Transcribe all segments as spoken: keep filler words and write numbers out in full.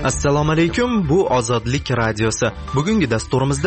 Assalomu alaykum, bu Ozodlik radiosi. Bugungi dasturimizda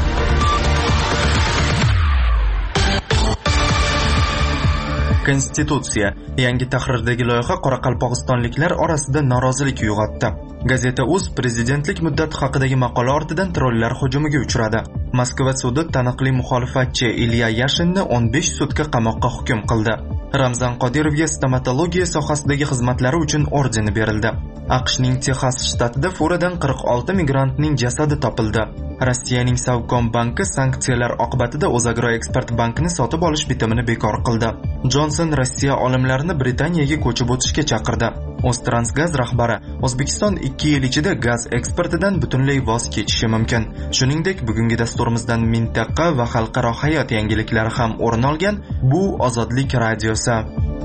Konstitutsiya. Yangi tahrirdagi loyiha qoraqalpog'istonliklar orasida norozilik uyg'otdi. Gazeta Uz prezidentlik muddati haqidagi maqola ortidan trollar hujumiga uchradi. Moskva sudi taniqli muxolifatchi Ilya Yashinni o'n besh sutka qamoqqa hukm qildi. Ramzan Qodirovga stomatologiya sohasidagi xizmatlari uchun ordeni berildi. AQShning Texas shtatida furadan qirq olti migrantning jasadi topildi. Rossiyaning Savcom banki sanksiyalar oqibatida O'zagro Eksport bankini sotib olish bitimini bekor qildi. Johnson Rossiya olimlarini Britaniyaga ko'chib o'tishga chaqirdi. O'ztransgaz rahbari O'zbekiston ikki yil ichida gaz eksportidan butunlay voz kechishi mumkin. Shuningdek, bugungi dasturimizdan mintaqa va xalqaro hayot yangiliklari ham o'rin olgan. Bu Ozodlik radiosi.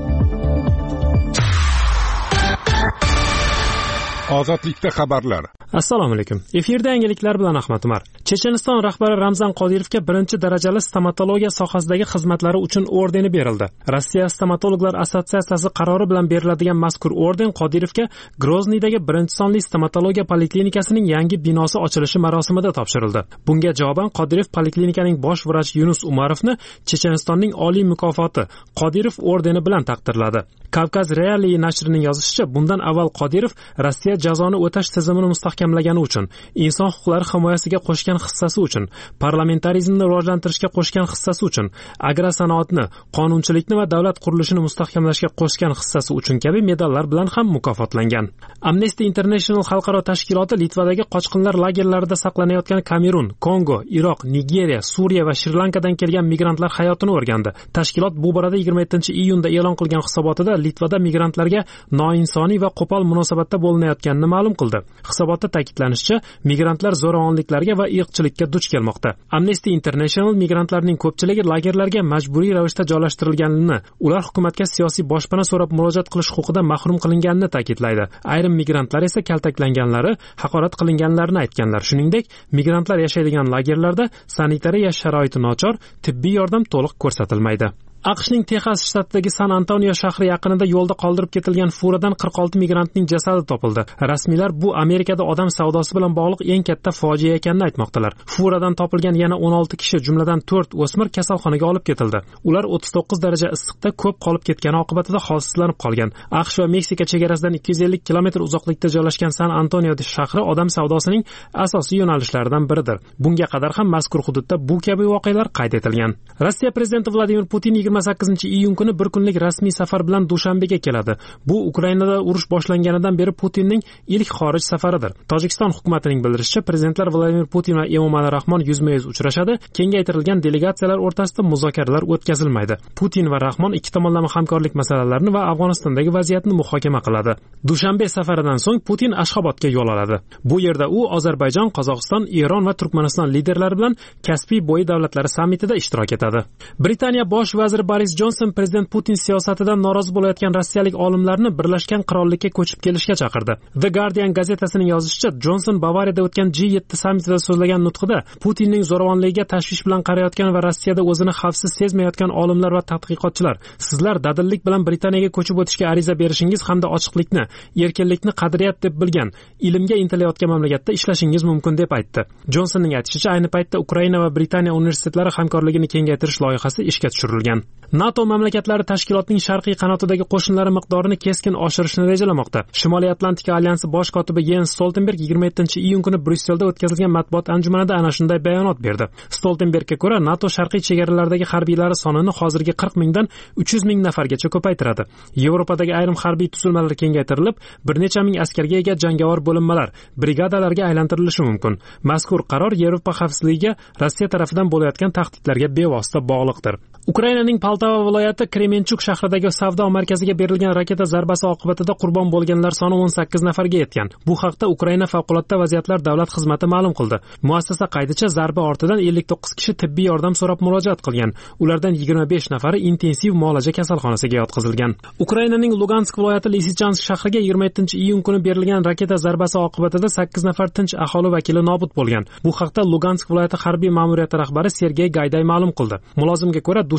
Ozodlikda xabarlar. Assalomu alaykum. Efirda yangiliklar bilan Ahmad Umar. Checheniston rahbari Ramzan Qodirovga birinchi darajali stomatologiya sohasidagi xizmatlari uchun ordeni berildi. Rossiya stomatologlar assotsiatsiyasi qarori bilan beriladigan mazkur orden Qodirovga Grozniydagi birinchi sonli stomatologiya poliklinikasining yangi binosi ochilishi marosimida topshirildi. Bunga javoban Qodirov poliklinikaning bosh vrachi Yunus Umarovni Chechenistonning oliy mukofoti Qodirov ordeni bilan taqdirladi. Kavkaz Realii nashrining yozishicha, bundan avval Qodirov Rossiya jazoni o'tash tizimini mustahkamlagani uchun, inson huquqlari himoyasiga qo'shgan hissasi uchun, parlamentarizmni rivojlantirishga qo'shgan hissasi uchun, agrosanoatni, qonunchilikni va davlat qurilishini mustahkamlashga qo'shgan hissasi uchun kabi medallar bilan ham mukofotlangan. Amnesty International xalqaro tashkiloti Litvadagi qochqinlar lagerlarida saqlanayotgan Kamerun, Kongo, Iroq, Nigeriya, Suriya va Shri-Lankadan kelgan migrantlar hayotini o'rgandi. Tashkilot bu borada yigirma yettinchi iyunda e'lon qilgan hisobotida Litvada migrantlarga noinsoniy va qo'pol munosabatda bo'linayotganini ma'lum qildi. Hisobotda ta'kidlanishicha, migrantlar zo'ravonliklarga va irqchilikka duch kelmoqda. Amnesty International migrantlarning ko'pchiligi lagerlarga majburiy ravishda joylashtirilganini, ular hukumatga siyosiy boshpana so'rab murojaat qilish huquqidan mahrum qilinganini ta'kidlaydi. Ayrim migrantlar esa kaltaklanganlari, haqorat qilinganlarini aytganlar. Shuningdek, migrantlar yashaydigan lagerlarda sanitariya sharoiti nochor, tibbiy yordam to'liq ko'rsatilmaydi. AQShning Texas shtatidagi San Antonio shahri yaqinida yo'lda qoldirib ketilgan furadan qirq olti migrantning jasadi topildi. Rasmiylar bu Amerikada odam savdosi bilan bog'liq eng katta fojia ekanini aytmoqdalar. Furadan topilgan yana o'n olti kishi, jumladan to'rt o'smir kasalxonaga olib ketildi. Ular o'ttiz to'qqiz daraja issiqda ko'p qolib ketgani oqibatida holsizlanib qolgan. AQSh va Meksika chegarasidan ikki yuz ellik kilometr uzoqlikda joylashgan San Antonio shahri odam savdosining asosiy yo'nalishlaridan biridir. Bunga qadar ham mazkur hududda bu kabi voqealar qayd etilgan. Rossiya prezidenti Vladimir Putin yigirma sakkizinchi iyun kuni bir kunlik rasmiy safar bilan Dushanbega keladi. Bu Ukrainada urush boshlanganidan beri Putinning ilk xorij safaridir. Tojikiston hukumatining bildirishicha, prezidentlar Vladimir Putin va Emomali Rahmon yuzma-yuz uchrashadi. Kengaytirilgan delegatsiyalar o'rtasida muzokaralar o'tkazilmaydi. Putin va Rahmon ikki tomonlama hamkorlik masalalarini va Afg'onistondagi vaziyatni muhokama qiladi. Dushanbe safaridan so'ng Putin Ashxobodga yo'l oladi. Bu yerda u Ozarbayjon, Qozog'iston, Eron va Turkmaniston liderlari bilan Kaspiy bo'yi davlatlari sammitida ishtirok etadi. Britaniya bosh vaziri Boris Johnson prezident Putin siyosatidan norozi bo'layotgan rossiyalik olimlarni Birlashgan Qirollikka ko'chib kelishga chaqirdi. The Guardian gazetasining yozishicha, Johnson Bavariyada o'tgan G yetti sammitida so'zlagan nutqida Putinning zo'ravonligiga tashvish bilan qarayotgan va Rossiyada o'zini xavfsiz sezmayotgan olimlar va tadqiqotchilar, sizlar dadillik bilan Britaniyaga ko'chib o'tishga ariza berishingiz hamda ochiqlikni, erkinlikni qadriyat deb bilgan, ilmga intilayotgan mamlakatda ishlashingiz mumkin deb aytdi. Johnsonning aytishicha, ayni paytda Ukraina va Britaniya universitetlari hamkorligini kengaytirish loyihasi ishga tushirilgan. NATO mamlakatlari tashkilotning sharqiy qanotidagi qo'shinlari miqdorini keskin oshirishni rejalamoqda. Shimoliy Atlantika alyansi bosh kotibi Jens Stoltenberg yigirma yettinchi iyun kuni Bryusselda o'tkazilgan matbuot anjumanida ana shunday bayonot berdi. Stoltenbergga ko'ra, NATO sharqiy chegaralaridagi harbiylari sonini hozirgi qirq mingdan uch yuz ming nafargacha ko'paytiradi. Yevropadagi ayrim harbiy tuzilmalar kengaytirilib, bir necha ming askarga ega jangovar bo'linmalar brigadalarga aylantirilishi mumkin. Mazkur qaror Yevropa xavfsizligiga Rossiya tarafidan bo'layotgan tahdidlarga bevosita bog'liqdir. Ukrainaning Poltava viloyati Kremenchuk shahridagi savdo markaziga berilgan raketa zarbasi oqibatida qurbon bo'lganlar soni o'n sakkiz nafarga yetgan. Bu haqda Ukraina favqulodda vaziyatlar davlat xizmati ma'lum qildi. Muassasa qaydicha zarba ortidan ellik to'qqiz kishi tibbiy yordam so'rab murojaat qilgan. Ulardan yigirma besh nafari intensiv muolaja kasalxonasiga yotqizilgan. Ukrainaning Lugansk viloyati Lisichansk shahriga yigirma yettinchi iyun kuni berilgan raketa zarbasi oqibatida sakkiz nafar tinch aholi vakili nobud bo'lgan. Bu haqda Lugansk viloyati harbiy ma'muriyati rahbari Sergey Gayday ma'lum qildi. Mulozimga ko'ra, dushanba kuni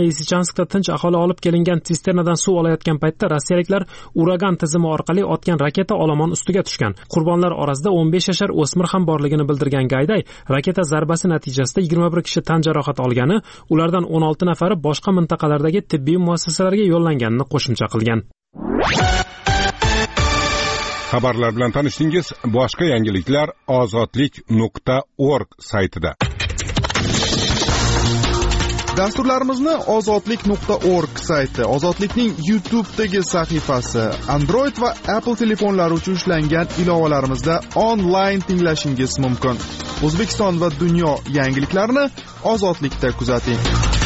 Lisichanskda tinch aholi olib kelingan sisternadan suv olayotgan paytda rossiyaliklar uragan tizimi orqali otgan raketa olomon ustiga tushgan. Qurbonlar orasida o'n besh yashar o'smir ham borligini bildirgan Gayday, raketa zarbasi natijasida yigirma bir kishi tan jarohati olgani, ulardan o'n olti nafari boshqa mintaqalardagi tibbiy muassasalarga yo'llanganini qo'shimcha qilgan. Xabarlar bilan tanishdingiz. Boshqa yangiliklar ozodlik nuqta org saytida. Dasturlarimizni ozodlik nuqta org sayti, Ozodlikning YouTube'dagi sahifasi, Android va Apple telefonlari uchun ishlangan ilovalarimizda onlayn tinglashingiz mumkin. O'zbekiston va dunyo yangiliklarini Ozodlikda kuzating.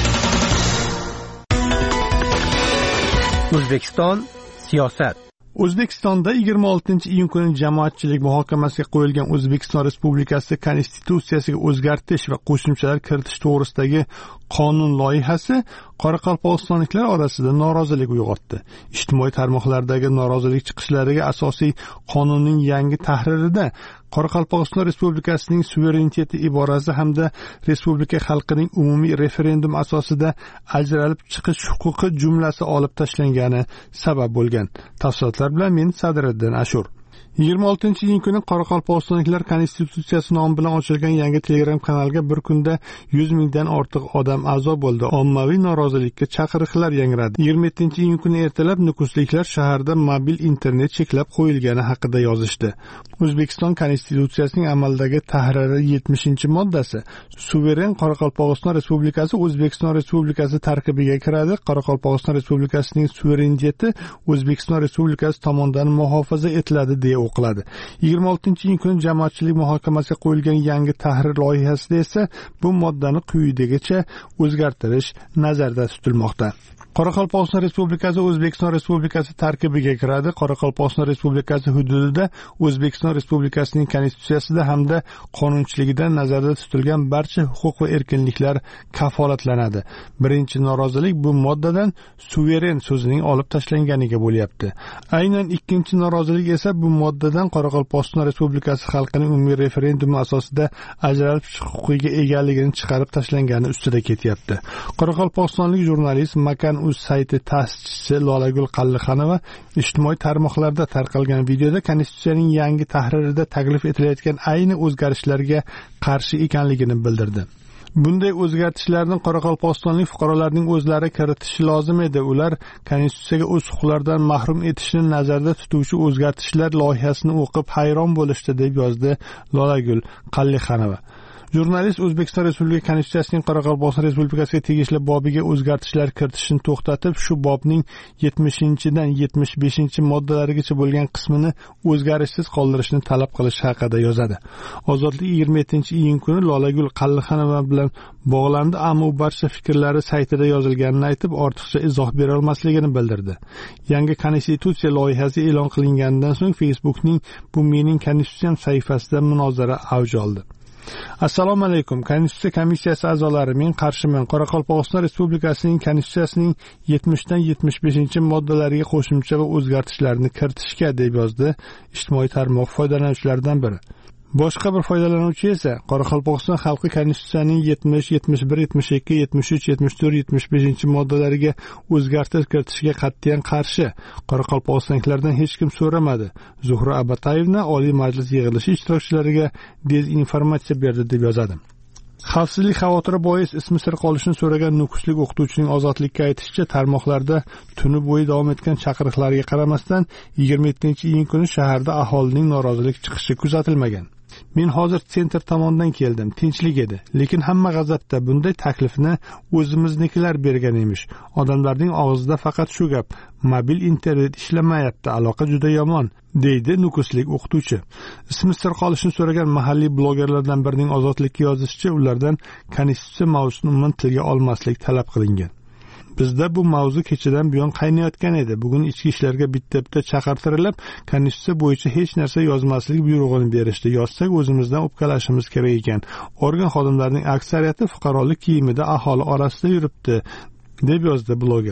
O'zbekiston siyosat. O'zbekistonda yigirma oltinchi iyun kuni jamoatchilik muhokamasiga qo'yilgan O'zbekiston Respublikasi Konstitutsiyasiga o'zgartirish va qo'shimchalar kiritish to'g'risidagi qonun loyihasi qoraqalpog'istonliklar orasida norozilik uyg'otdi. Ijtimoiy tarmoqlardagi norozilik chiqishlariga asosiy qonunning yangi tahririda Qoraqalpog'iston Respublikasining suvereniteti iborasi hamda respublika xalqining umumiy referendum asosida ajralib chiqish huquqi jumlasi olib tashlangani sabab bo'lgan. Tafsilotlar bilan men Sadriddin Ashur. yigirma oltinchi iyun kuni Qoraqalpog'istonliklar Konstitutsiyasi nomi bilan ochilgan yangi Telegram kanalga bir kunda yuz mingdan ortiq odam a'zo bo'ldi. Ommaviy norozilikka chaqiriqlar yangradi. yigirma yettinchi iyun kuni ertalab nukusliklar shaharda mobil internet cheklab qo'yilgani haqida yozishdi. O'zbekiston Konstitutsiyasining amaldagi tahriri yetmishinchi moddasi suveren Qoraqalpog'iston Respublikasi O'zbekiston Respublikasi tarkibiga kiradi. Qoraqalpog'iston Respublikasining suvereniteti O'zbekiston Respublikasi tomonidan muhofaza etiladi deya o'qiladi. yigirma oltinchi iyun kuni jamoatchilik muhokamasiga qo'yilgan yangi tahrir loyihasida esa bu moddani quyidagicha o'zgartirish nazarda tutilmoqda. Qoraqalpog'iston Respublikasi O'zbekiston Respublikasi tarkibiga kiradi. Qoraqalpog'iston Respublikasi hududida O'zbekiston Respublikasining Konstitutsiyasida hamda qonunchiligida nazarda tutilgan barcha huquq va erkinliklar kafolatlanadi. Birinchi norozilik bu moddadan suveren so'zining olib tashlanganiga bo'lyapti. Aynan ikkinchi norozilik esa bu moddadan Qoraqalpog'iston Respublikasi xalqining umumiy referendumi asosida ajralib chiqish huquqiga egaligini chiqarib tashlangani ustida ketyapti. Qoraqalpog'istonlik jurnalist Makan uz sayti ta'sischisi Lolagul Qallixonova ijtimoiy tarmoqlarda tarqalgan videoda Konstitutsiyaning yangi tahririda taklif etilayotgan ayni o'zgarishlarga qarshi ekanligini bildirdi. Bunday o'zgartishlarni Qoraqalpog'istonlik fuqarolarning o'zlari kiritishi lozim edi. Ular Konstitutsiyaga o'z huquqlaridan mahrum etishni nazarda tutuvchi o'zgartishlar loyihasini o'qib hayron bo'lishdi, deb yozdi Lolagul Qallixonova. Jurnalist O'zbekiston Respublikasi Konstitutsiyasining Qoraqalpog'iston Respublikasiga tegishli bobiga o'zgartishlar kiritishni to'xtatib, shu bobning yetmishinchidan yetmish beshinchi moddalarigacha bo'lgan qismini o'zgarishsiz qoldirishni talab qilish haqida yozadi. Ozodlik yigirma yettinchi iyun kuni Lolagul Qallixonova bilan bog'landi, ammo u barcha fikrlari saytida yozilganini aytib, ortiqcha izoh bera olmasligini bildirdi. Yangi konstitutsiya loyihasi e'lon qilinganidan so'ng Facebookning bu mening konstitutsiyam sahifasida munozara avj oldi. Assalomu alaykum. Konstitutsiya komissiyasi a'zolari, men qarshiman. Qoraqalpog'iston Respublikasining Konstitutsiyasining yetmishdan yetmish beshinchi moddalariga qo'shimcha va o'zgartishlarni kiritishga, deb yozdi ijtimoiy tarmoq foydalanuvchilaridan biri. Boshqa bir foydalanuvchi esa Qoraqalpog'iston xalqi Konstitutsiyaning yetmish, yetmish bir, yetmish ikki, yetmish uch, yetmish to'rt, yetmish beshinchi moddalariga o'zgartirish kiritishga qat'iyan qarshi. Qoraqalpog'istonliklardan hech kim so'ramadi. Zuhra Abatayevna Oliy Majlis yig'ilishi ishtirokchilariga dezinformatsiya berdi, deb yozadi. Xavfsizlik xavotiri bois ismi sir qolishini so'ragan nukuslik o'qituvchining Ozodlikka aytishicha, tarmoqlarda tuni bo'yi davom etgan chaqiriqlarga qaramasdan yigirma yettinchi iyun kuni shaharda aholining norozilik chiqishi kuzatilmagan. Men hozir sentr tomondan keldim, tinchlik edi, lekin hamma g'azabda. Bunday taklifni o'zimiznikilar bergan emish. Odamlarning og'zida faqat shu gap: mobil internet ishlamayapti, aloqa juda yomon, deydi nukuslik o'qituvchi. Ismi sir qolishini so'ragan mahalliy blogerlardan birining Ozodlikka yozishicha, ulardan konstitutsiya mavzusini umuman tilga olmaslik talab qilingan. Bizda bu mavzu kechadan buyon qaynayotgan edi. Bugun ichki ishlarga bitta-bitta chaqirtirilib, konstitutsiya bo'yicha hech narsa yozmaslik buyrug'ini berishdi. Yozsak o'zimizdan o'pkalashimiz kerak ekan. Organ xodimlarining aksariyati fuqarolik kiyimida aholi orasida yuribdi, deb yozdi bloger.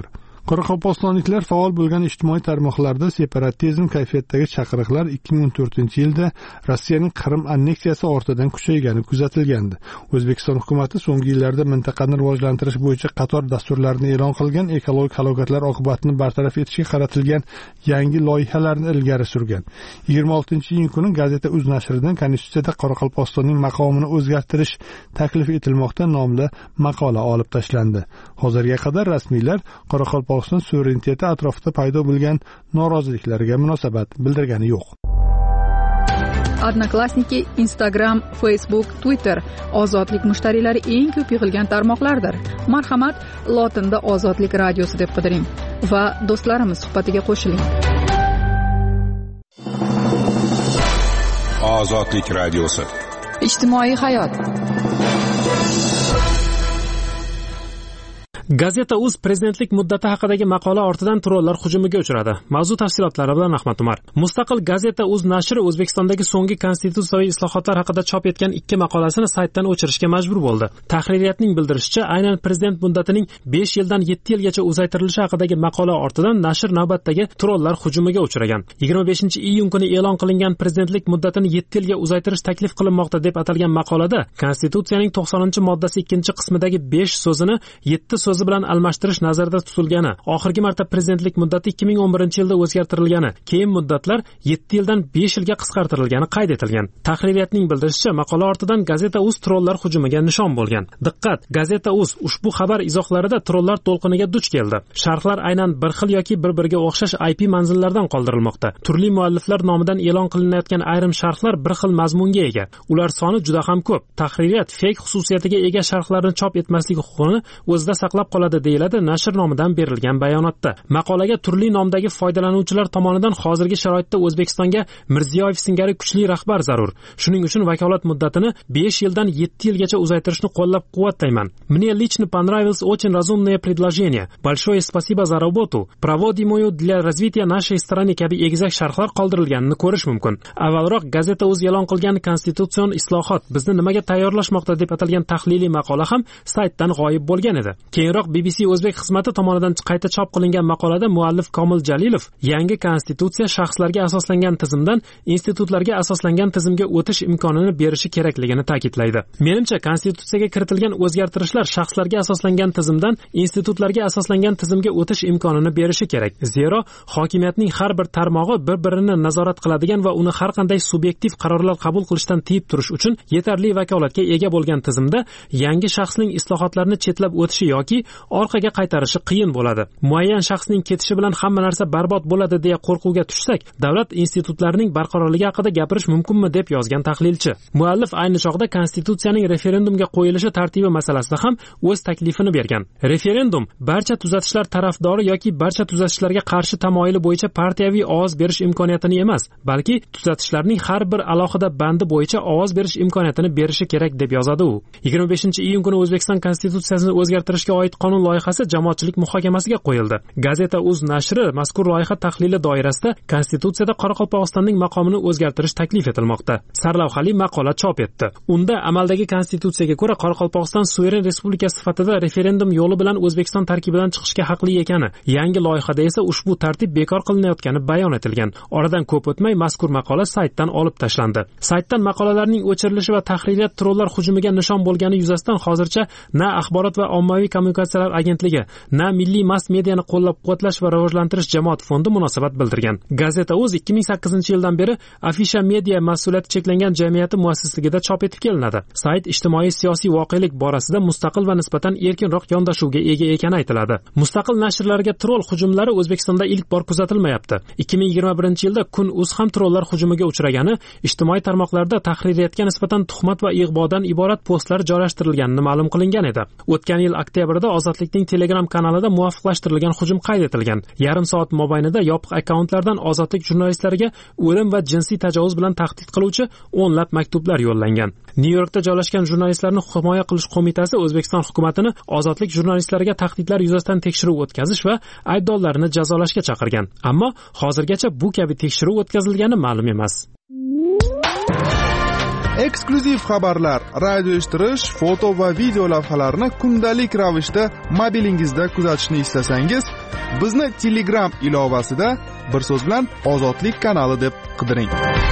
Qoraqalpog'istonliklar faol bo'lgan ijtimoiy tarmoqlarda separatizm kayfiyatidagi chaqiriqlar ikki ming o'n to'rtinchi yilda Rossiyaning Qrim anneksiyasi ortidan kuchaygani kuzatilgandi. O'zbekiston hukumatı so'nggi yillarda mintaqani rivojlantirish bo'yicha qator dasturlarni e'lon qilgan, ekologik halokatlar oqibatini bartaraf etishga qaratilgan yangi loyihalarni ilgari surgan. yigirma oltinchi iyun kuni Gazeta uz nashridan Konstitutsiyada Qoraqalpog'istonning maqomini o'zgartirish taklif etilmoqda nomli maqola olib tashlandi. Hozirga qadar rasmiylar Qoraqalpog'iston suvereniteti atrofida paydo bo'lgan noroziliklarga munosabat bildirgani yo'q. Odnoklassniki, Instagram, Facebook, Twitter ozodlik mushtariylari eng ko'p yig'ilgan tarmoqlardir. Marhamat, lotinda Ozodlik radiosi deb qidiring va do'stlarimiz suhbatiga qo'shiling. Ozodlik radiosi. Ijtimoiy hayot. Gazeta uz prezidentlik muddati haqidagi maqola ortidan trollar hujumiga uchradi. Mavzu tafsilotlari bilan Ahmad Umar. Mustaqil Gazeta uz nashri O'zbekistondagi so'nggi konstitutsiyaviy islohotlar haqida chop etgan ikki maqolasini saytdan o'chirishga majbur bo'ldi. Tahririyatning bildirishicha, aynan prezident muddatining besh yildan yetti yilgacha uzaytirilishi haqidagi maqola ortidan nashr navbatdagi trollar hujumiga uchragan. yigirma beshinchi iyun kuni e'lon qilingan prezidentlik muddatini yetti yilga uzaytirish taklif qilinmoqda deb atalgan maqolada Konstitutsiyaning to'qsoninchi moddasi ikkinchi qismidagi besh so'zini yetti so'z bilan almashtirish nazarda tutilgani, oxirgi marta prezidentlik muddati ikki ming o'n birinchi yilda o'zgartirilgani, keyin muddatlar yetti yildan besh yilga qisqartirilgani qayd etilgan. Tahririyatning bildirishicha, maqola ortidan Gazeta uz trollar hujumiga nishon bo'lgan. Diqqat, Gazeta uz ushbu xabar izohlarida trollar to'lqiniga duch keldi. Sharhlar aynan bir xil yoki bir-biriga o'xshash I P manzillardan qoldirilmoqda. Turli mualliflar nomidan e'lon qilinayotgan ayrim sharhlar bir xil mazmunga ega. Ular soni juda ham ko'p. Tahririyat fake xususiyatiga ega sharhlarni chop etmaslik huquqini o'zida saqlab qoladi deyiladi nashr nomidan berilgan bayonotda. Maqolaga turli nomdagi foydalanuvchilar tomonidan hozirgi sharoitda O'zbekistonga Mirziyoyev singari kuchli rahbar zarur. Shuning uchun vakolat muddatini besh yildan yetti yilgacha uzaytirishni qo'llab-quvvatlayman. Мне лично понравилось очень разумное предложение. Большое спасибо за работу. Проводим ее для развития нашей страны kabi egizak sharhlar qoldirilganini ko'rish mumkin. Avvalroq Gazeta uz e'lon qilgan konstitutsion islohot bizni nimaga tayyorlashmoqda deb atalgan tahliliy maqola ham saytdan g'oyib bo'lgan edi. Keyinroq B B C O'zbek xizmati tomonidan qayta chop qilingan maqolada muallif Komil Jalilov yangi konstitutsiya shaxslarga asoslangan tizimdan institutlarga asoslangan tizimga o'tish imkonini berishi kerakligini ta'kidlaydi. Menimcha, konstitutsiyaga kiritilgan o'zgartirishlar shaxslarga asoslangan tizimdan institutlarga asoslangan tizimga o'tish imkonini berishi kerak. Zero, hokimiyatning har bir tarmog'i bir-birini nazorat qiladigan va uni har qanday subyektiv qarorlar qabul qilishdan tiyib turish uchun yetarli vakolatga ega bo'lgan tizimda yangi shaxsning islohotlarni chetlab o'tishi yoki orqaga qaytarishi qiyin bo'ladi. Muayyan shaxsning ketishi bilan hamma narsa barbod bo'ladi deya qo'rquvga tushsak, davlat institutlarining barqarorligi haqida gapirish mumkinmi deb yozgan tahlilchi. Muallif ayni chog'da konstitutsiyaning referendumga qo'yilishi tartibi masalasida ham o'z taklifini bergan. Referendum barcha tuzatishlar tarafdori yoki barcha tuzatishlarga qarshi tamoyili bo'yicha partiyaviy ovoz berish imkoniyatini emas, balki tuzatishlarning har bir alohida bandi bo'yicha ovoz berish imkoniyatini berishi kerak deb yozadi u. yigirma beshinchi iyun kuni O'zbekiston konstitutsiyasini o'zgartirishga oid qonun loyihasi jamoatchilik muhokamasiga qo'yildi. Gazeta uz nashri mazkur loyiha tahlili doirasida Konstitutsiyada Qoraqalpog'istonning maqomini o'zgartirish taklif etilmoqda. Sarlavhali maqola chop etdi. Unda amaldagi konstitutsiyaga ko'ra Qoraqalpog'iston suveren respublika sifatida referendum yo'li bilan O'zbekiston tarkibidan chiqishga haqli ekani, yangi loyihada esa ushbu tartib bekor qilinayotgani bayon etilgan. Oradan ko'p o'tmay mazkur maqola saytdan olib tashlandi. Saytdan maqolalarning o'chirilishi va tahririyat trollar hujumiga nishon bo'lgani yuzasidan hozircha na axborot va ommaviy kommunikatsiyalar agentligi, na milliy mass mediani qo'llab-quvvatlash va rivojlantirish jamoat fondi munosabat bildirgan. Gazeta uz ikki ming sakkizinchi yildan beri Afisha Media mas'uliyati cheklangan jamiyati muassisligida chop etib kelinadi. Sayt ijtimoiy siyosiy voqelik borasida mustaqil va nisbatan erkinroq yondashuvga ega ekani aytiladi. Mustaqil nashrlarga troll hujumlari O'zbekistonda ilk bor kuzatilmayapti. ikki ming yigirma birinchi yilda Kun uz ham trollar hujumiga uchragani, ijtimoiy tarmoqlarda tahririyatga nisbatan tuhmat va ig'vodan iborat postlar joylashtirilganini ma'lum qilingan edi. O'tgan yil oktyabrda Ozodlikning Telegram kanalida muvofiqlashtirilgan hujum qayd etilgan. Yarim soat mobaynida yopiq akkauntlardan Ozodlik jurnalistlariga o'lim va jinsiy tajovuz bilan tahdid qiluvchi o'nlab maktublar yo'llangan. Nyu-Yorkda joylashgan jurnalistlarni himoya qilish qo'mitasi O'zbekiston hukumatini Ozodlik jurnalistlariga tahdidlar yuzasidan tekshiruv o'tkazish va aybdorlarni jazolashga chaqirgan. Ammo hozirgacha bu kabi tekshiruv o'tkazilgani ma'lum emas. Eksklyuziv xabarlar, radio eshittirish, foto va video lavhalarni kundalik ravishda mobilingizda kuzatishni istasangiz, Bizni Telegram ilovasida bir so'z bilan Ozodlik kanali deb qidiring.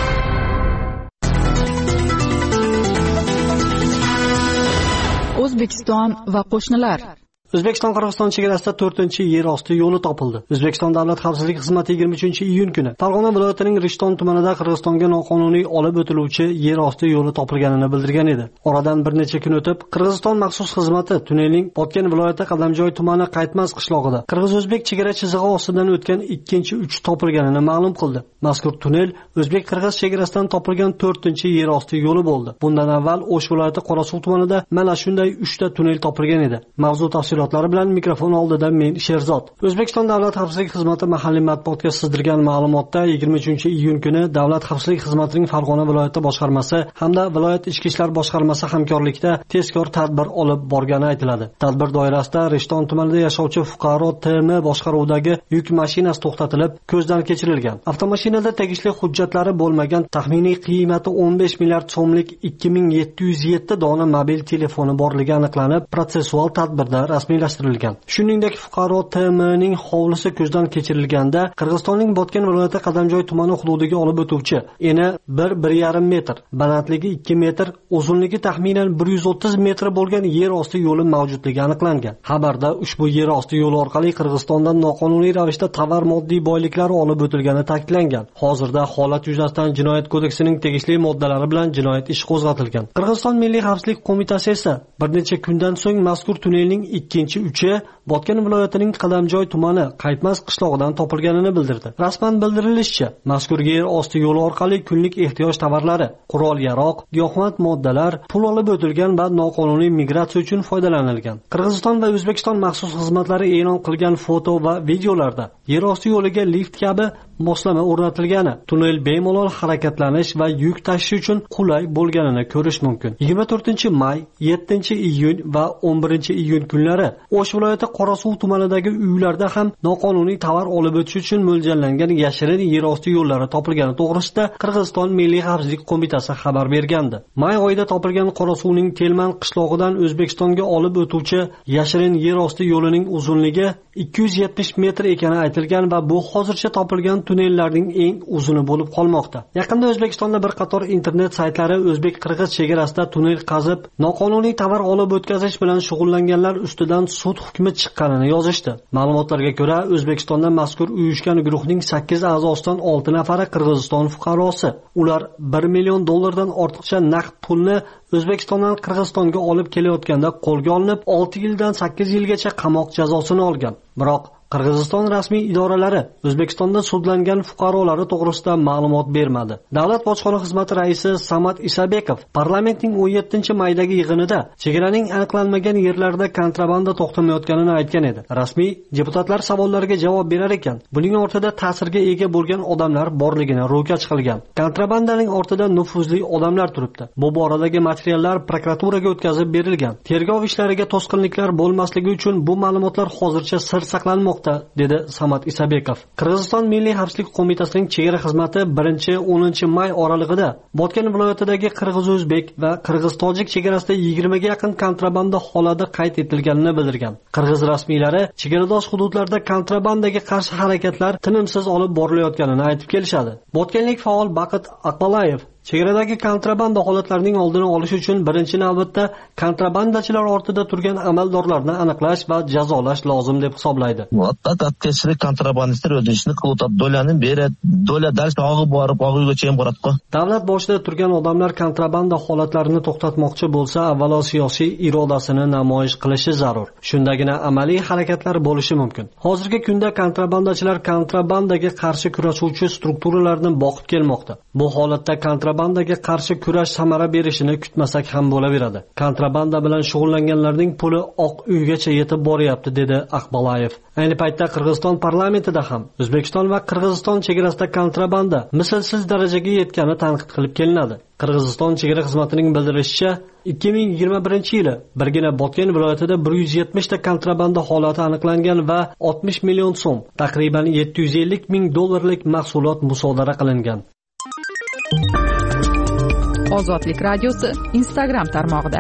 O'zbekiston va qo'shnilar. O'zbekiston Qirg'iziston chegarasida to'rtinchi yer osti yo'li topildi. O'zbekiston Davlat xavfsizlik xizmati yigirma uchinchi iyun kuni Farg'ona viloyatining Rishton tumanida Qirg'izistonga noqonuniy olib o'tiluvchi yer osti yo'li topilganini bildirgan edi. Oradan bir necha kun o'tib, Qirg'iziston maxsus xizmati tunnelning Botken viloyati Qadamjoy tumani Qaytmas qishlog'ida Qirg'iz-o'zbek chegara chizig'i ostidan o'tgan ikkinchi uch topilganini ma'lum qildi. Mazkur tunnel o'zbek-qirg'iz chegarasidan topilgan to'rtinchi yer osti yo'li bo'ldi. Bundan avval O'sh viloyati Qorasuv tumanida mana shunday uchta tunnel topilgan edi. Mavzu tafsilotlari bilan mikrofon oldida men Sherzod. O'zbekiston Davlat xavfsizlik xizmati mahalliy matbuotga sizdirgan ma'lumotda yigirma uchinchi iyun kuni Davlat xavfsizlik xizmatining Farg'ona viloyati boshqarmasi hamda viloyat ichki ishlar boshqarmasi hamkorlikda tezkor tadbir olib borgani aytiladi. Tadbir doirasida Rishton tumanida yashovchi fuqaro T M boshqaruvidagi yuk mashinasi to'xtatilib, ko'zdan kechirilgan. Avtomashinada tegishli hujjatlari bo'lmagan taxminiy qiymati o'n besh milliard so'mlik ikki ming yetti yuz yetti dona mobil telefoni borligi aniqlanib, protsessual tadbirda rasmiylashtirilgan. Shuningdek, fuqaro T M ning hovlisi ko'zdan kechirilganda Qirg'izistonning Botken viloyati Qadamjoy tumani hududiga olib o'tuvchi eni bir bir yarim metr, balandligi ikki metr, uzunligi taxminan bir yuz o'ttiz metr bo'lgan yer osti yo'li mavjudligi aniqlangan. Xabarda ushbu yer osti yo'li orqali Qirg'izistondan noqonuniy ravishda tovar moddiy boyliklari olib o'tilgani ta'kidlangan. Hozirda holat yuzasidan Jinoyat kodeksining tegishli moddalari bilan jinoyat ishi qo'zg'atilgan. Qirg'iziston Milliy xavfsizlik qo'mitasi esa bir necha kundan so'ng mazkur tunnelning ikkinchi uchi Botken viloyatining Qadamjoy tumani Qaytmas qishlog'idan topilganini bildirdi. Rasman bildirilishicha, mazkur yer osti yo'li orqali kunlik ehtiyoj tovarlari, qurol-yarog', giyohvand moddalar, pul olib o'tilgan va noqonuniy migratsiya uchun foydalanilgan. Qirg'iziston va O'zbekiston maxsus xizmatlari e'lon qilgan foto va videolarda yer osti yo'liga lift kabi moslama o'rnatilgani, tunnel bemalol harakatlanish va yuk tashish uchun qulay bo'lganini ko'rish mumkin. yigirma to'rtinchi may, yettinchi iyun va o'n birinchi iyun kunlari O'sh viloyati Qorasuv tumanidagi uylarda ham noqonuniy tovar olib o'tish uchun mo'ljallangan yashirin yer osti yo'llari topilgani to'g'risida Qirg'iziston Milliy xavfsizlik qo'mitasi xabar bergandi. May oyida topilgan Qorasuvning Telman qishlog'idan O'zbekistonga olib o'tuvchi yashirin yer osti yo'lining uzunligi ikki yuz yetmish metr ekani aytilgan va bu hozircha topilgan tunnellarning eng uzuni bo'lib qolmoqda. Yaqinda O'zbekistonda bir qator internet saytlari o'zbek-qirg'iz chegarasida tunnel qazib, noqonuniy tovar olib o'tkazish bilan shug'ullanganlar ustidan sud hukmi chiqqanini yozishdi. Ma'lumotlarga ko'ra, O'zbekistonda mazkur uyushgan guruhning sakkiz a'zosidan olti nafari Qirg'iziston fuqarosi. Ular bir million dollardan ortiqcha naqd pulni O'zbekistondan Qirg'izistonga olib kelayotganda qo'lga olinib, olti yildan sakkiz yilgacha qamoq jazosini olgan. Biroq Qirg'iziston rasmiy idoralari O'zbekistonda sudlangan fuqarolari to'g'risida ma'lumot bermadi. Davlat bojxona xizmati raisi Samat Isabekov parlamentning o'n yettinchi maydagi yig'inida chegaraning aniqlanmagan yerlarida kontrabanda to'xtamayotganini aytgan edi. Rasmiy deputatlar savollariga javob berar ekan, buning ortida ta'sirga ega bo'lgan odamlar borligini ro'kach qilgan. Kontrabandaning ortida nufuzli odamlar turibdi. Bu boradagi materiallar prokuraturaga o'tkazib berilgan. Tergov ishlariga to'sqinliklar bo'lmasligi uchun bu ma'lumotlar hozircha sir saqlanmoqda, dedi Samat Isabekov. Qirg'iziston Milliy xavfsizlik qo'mitasining chegara xizmati birinchi o'ninchi may oralig'ida Botken viloyatidagi qirg'iz-o'zbek va qirg'iz-tojik chegarasida yigirma ga yaqin kontrabanda holati qayd etilganini bildirgan. Qirg'iz rasmiylari chegaradosh hududlarda kontrabandaga qarshi harakatlar tinimsiz olib borilayotganini aytib kelishadi. Botkenlik faol Baqit Aqbalayev chegaradagi kontrabanda holatlarining oldini olish uchun birinchi navbatda kontrabandachilar ortida turgan amaldorlarni aniqlash va jazolash lozim deb hisoblaydi. Atteşlik kontrabandistlar o'z ishini qilib dolani beradi, dola dars og'ib borib og'iyga cheyin boradi. Davlat boshida turgan odamlar kontrabanda holatlarini to'xtatmoqchi bo'lsa, avvalo siyosiy irodasini namoyish qilishi zarur. Shundagina amaliy harakatlar bo'lishi mumkin. Hozirgi kunda kontrabandachilar kontrabandaga qarshi kurashuvchi strukturalarni boqib kelmoqda. Bu holatda kontrabandaga qarshi kurash samara berishini kutmasak ham bo'laveradi. Kontrabanda bilan shug'ullanganlarning puli Oq uygacha yetib boryapti, dedi Aqbalayev. Ayni paytda Qirg'iziston parlamentida ham O'zbekiston va Qirg'iziston chegarasida kontrabanda mislsiz darajaga yetgani tanqid qilib kelinadi. Qirg'iziston chegara xizmatining bildirishicha, ikki ming yigirma birinchi yili birgina Botken viloyatida bir yuz yetmish ta kontrabanda holati aniqlangan va oltmish million so'm, taqriban yetti yuz ellik ming dollarlik mahsulot musodara qilingan. Ozodlik radiosi Instagram tarmog'ida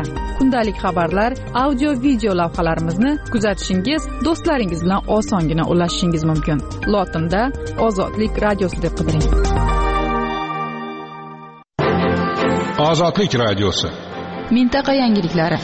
kundalik xabarlar, audio video lavhalarimizni kuzatishingiz, do'stlaringiz bilan osongina ulashishingiz mumkin. Lotinda Ozodlik radiosi deb qidiring. Ozodlik radiosi. Mintaqa yangiliklari.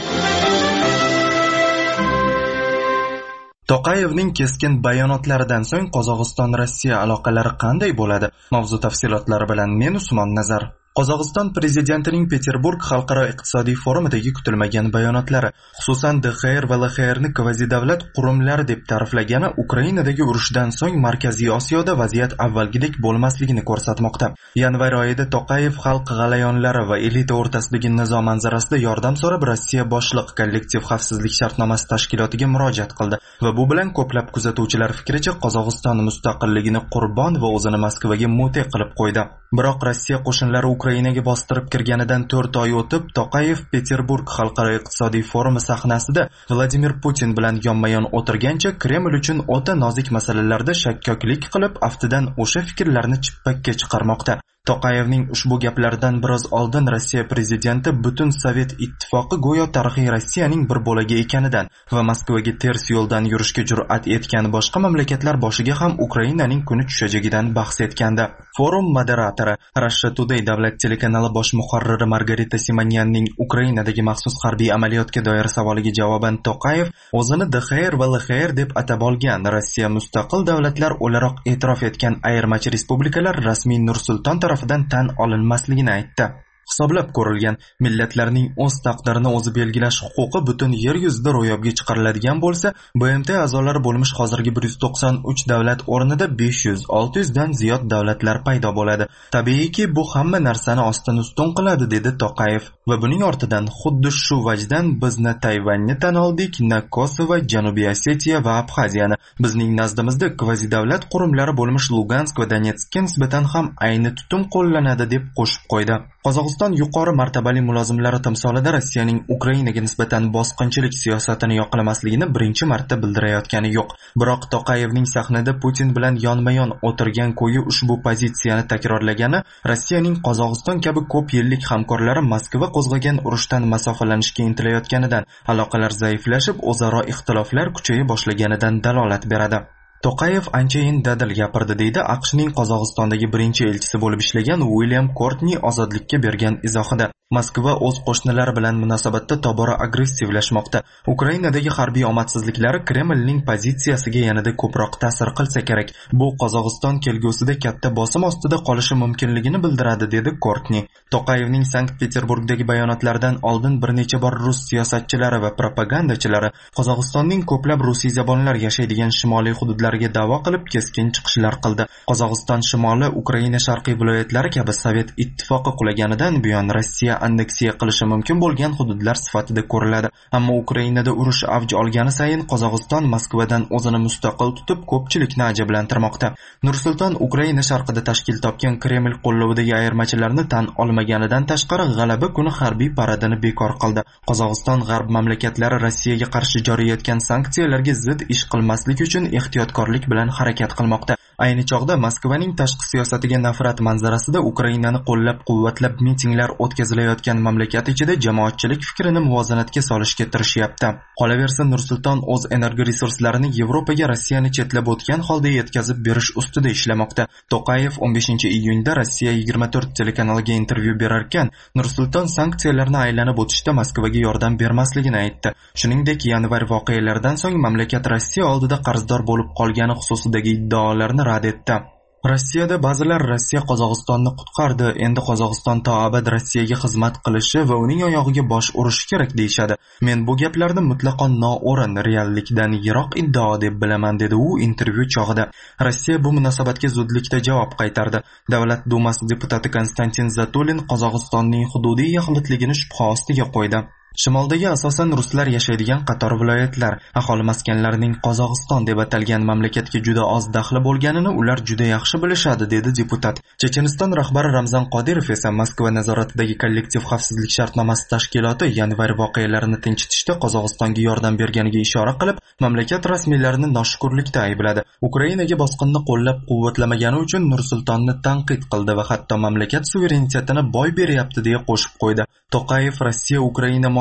Toqayevning keskin bayonotlaridan so'ng Qozog'iston-Rossiya aloqalari qanday bo'ladi? Mavzu tafsilotlari bilan men Usmon Nazar. Qozog'iston prezidentining Peterburg xalqaro iqtisodiy forumidagi kutilmagan bayonotlari, xususan D X R va L X R ni kvazi-davlat qurumlari deb ta'riflagani Ukrainadagi urushdan so'ng Markaziy Osiyoda vaziyat avvalgidek bo'lmasligini ko'rsatmoqda. Yanvar oyida Toqayev xalq g'alayonlari va elita o'rtasidagi nizo manzarasida yordam so'rab Rossiya boshliq kollektiv xavfsizlik shartnomasi tashkilotiga murojaat qildi va bu bilan ko'plab kuzatuvchilar fikricha Qozog'iston mustaqilligini qurbon va o'zini Moskvaga mute qilib qo'ydi. Biroq Rossiya qo'shinlari Ukrainaga bostirib kirganidan to'rt oy o'tib, Toqayev Peterburg xalqaro iqtisodiy forumi sahnasida Vladimir Putin bilan yonma-yon o'tirgancha Kreml uchun o'ta nozik masalalarda shakkoklik qilib, aftidan o'sha fikrlarni chippakka chiqarmoqda. Toqayevning ushbu gaplaridan biroz oldin Rossiya prezidenti butun Sovet ittifoqi go'yo tarixiy Rossiyaning bir bo'lagi ekanidan va Moskvaga ters yo'ldan yurishga jur'at etgan boshqa mamlakatlar boshiga ham Ukrainaning kuni tushajagidan bahs etgandi. Forum moderatori, Russia Today davlat telekanali bosh muharriri Margarita Simonyanning Ukrainadagi maxsus harbiy amaliyotga doir savoliga javoban Toqayev o'zini D X R va L X R deb atab olgan Rossiya mustaqil davlatlar o'laroq e'tirof etgan ayirmachi respublikalar rasmiy Nur-Sulton tarafidan tan olinmasligini aytdi. Hisoblab ko'rilgan millatlarning o'z taqdirini o'zi belgilash huquqi butun yer yuzida ro'yobga chiqariladigan bo'lsa, B M T a'zolari bo'lmish hozirgi bir yuz to'qson uch davlat o'rnida besh yuz olti yuz dan ziyod davlatlar paydo bo'ladi. Tabiiyki, bu hamma narsani ostin ustun qiladi, dedi Toqayev. Va buning ortidan xuddi shu vajdan biz na Tayvanni tan oldik, na Kosovo, Janubiy Osetiya va Abxaziyani. Bizning nazdimizda kvazi davlat qurumlari bo'lmish Lugansk va Donetskka nisbatan ham ayni tutum qo'llanadi, deb qo'shib qo'ydi. Qozog'iston yuqori martabali mulozimlari timsolida Rossiyaning Ukrainaga nisbatan bosqinchilik siyosatini yoqlamasligini birinchi marta bildirayotgani yo'q. Biroq Toqayevning sahnada Putin bilan yonma-yon o'tirgan ko'yi ushbu pozitsiyani takrorlagani Rossiyaning Qozog'iston kabi ko'p yillik hamkorlari Moskva qo'zg'agan urushdan masofalanishga intilayotganidan, aloqalar zaiflashib, o'zaro ixtiloflar kuchaya boshlaganidan dalolat beradi. Toqayev anchayin dadil gapirdi, deydi AQShning Qozog'istondagi birinchi elchisi bo'lib ishlagan William Courtney Ozodlikka bergan izohida. Moskva o'z qo'shnilari bilan munosabatda tobora agressivlashmoqda. Ukrainadagi harbiy omadsizliklari Kremlning pozitsiyasiga yanada ko'proq ta'sir qilsa kerak. Bu Qozog'iston kelgusida katta bosim ostida qolishi mumkinligini bildiradi, dedi Courtney. Toqayevning Sankt-Peterburgdagi bayonotlaridan oldin bir necha bor rus siyosatchilari va propagandachilari Qozog'istonning ko'plab rusiyzabonlar yashaydigan shimoliy hududlariga da'vo qilib keskin chiqishlar qildi. Qozog'iston shimoli, Ukraina sharqiy viloyatlari kabi Sovet ittifoqi qulaganidan buyon Rossiya anneksiya qilishi mumkin bo'lgan hududlar sifatida ko'riladi. Ammo Ukrainada urush avj olgani sayin Qozog'iston Moskvadan o'zini mustaqil tutib ko'pchilikni ajablantirmoqda. Nur-Sulton Ukraina sharqida tashkil topgan Kreml qo'llovidagi ayirmachilarni tan olmaganidan tashqari g'alaba kuni harbiy paradini bekor qildi. Qozog'iston g'arb mamlakatlari Rossiyaga qarshi joriy etgan sanksiyalarga zid ish qilmaslik uchun ehtiyotkorlik bilan harakat qilmoqda. Ayni chog'da Moskvaning tashqi siyosatiga nafrat manzarasida Ukrainani qo'llab-quvvatlab mitinglar o'tkazilayotgan mamlakat ichida jamoatchilik fikrini muvozanatga solishga tirishyapti. Qolaversa, Nur-Sulton o'z energo resurslarini Yevropaga Rossiyani chetlab o'tgan holda yetkazib berish ustida ishlamoqda. Toqayev o'n beshinchi iyunda Rossiya yigirma to'rt telekanaliga intervyu berarkan, Nur-Sulton sanksiyalarni aylanib o'tishda Moskvaga yordam bermasligini aytdi. Shuningdek, yanvar voqealaridan so'ng mamlakat Rossiya oldida qarzdor bo'lib qolgani xususidagi iddaolarni rad etdi. Rossiyada ba'zilar Rossiya Qozog'istonni qutqardi, endi Qozog'iston to abad Rossiyaga xizmat qilishi va uning oyog'iga bosh urishi kerak deyshadi. Men bu gaplarni mutlaqo noo'rin, reallikdan yiroq iddao deb bilaman, dedi u intervyu chog'ida. Rossiya bu munosabatga zudlikda javob qaytardi. Davlat dumasi deputati Konstantin Zatulin Qozog'istonning hududiy yaxlitligini shubha ostiga qo'ydi. Shimoldagi asosan ruslar yashaydigan qator viloyatlar aholi maskanlarining Qozog'iston deb atalgan mamlakatga juda oz daxli bo'lganini ular juda yaxshi bilishadi, dedi deputat. Checheniston rahbari Ramzan Qodirov esa Moskva nazoratidagi kollektiv xavfsizlik shartnomasi tashkiloti yanvar voqealarini tinchitishda Qozog'istonga yordam berganiga ishora qilib, mamlakat rasmiylarini noshukrlikda aybladi. Ukrainaga bosqinni qo'llab-quvvatlamagani uchun Nur-Sultonni tanqid qildi va hatto mamlakat suverenitetini boy beryapti deya qo'shib qo'ydi. Toqayev Rossiya Ukraina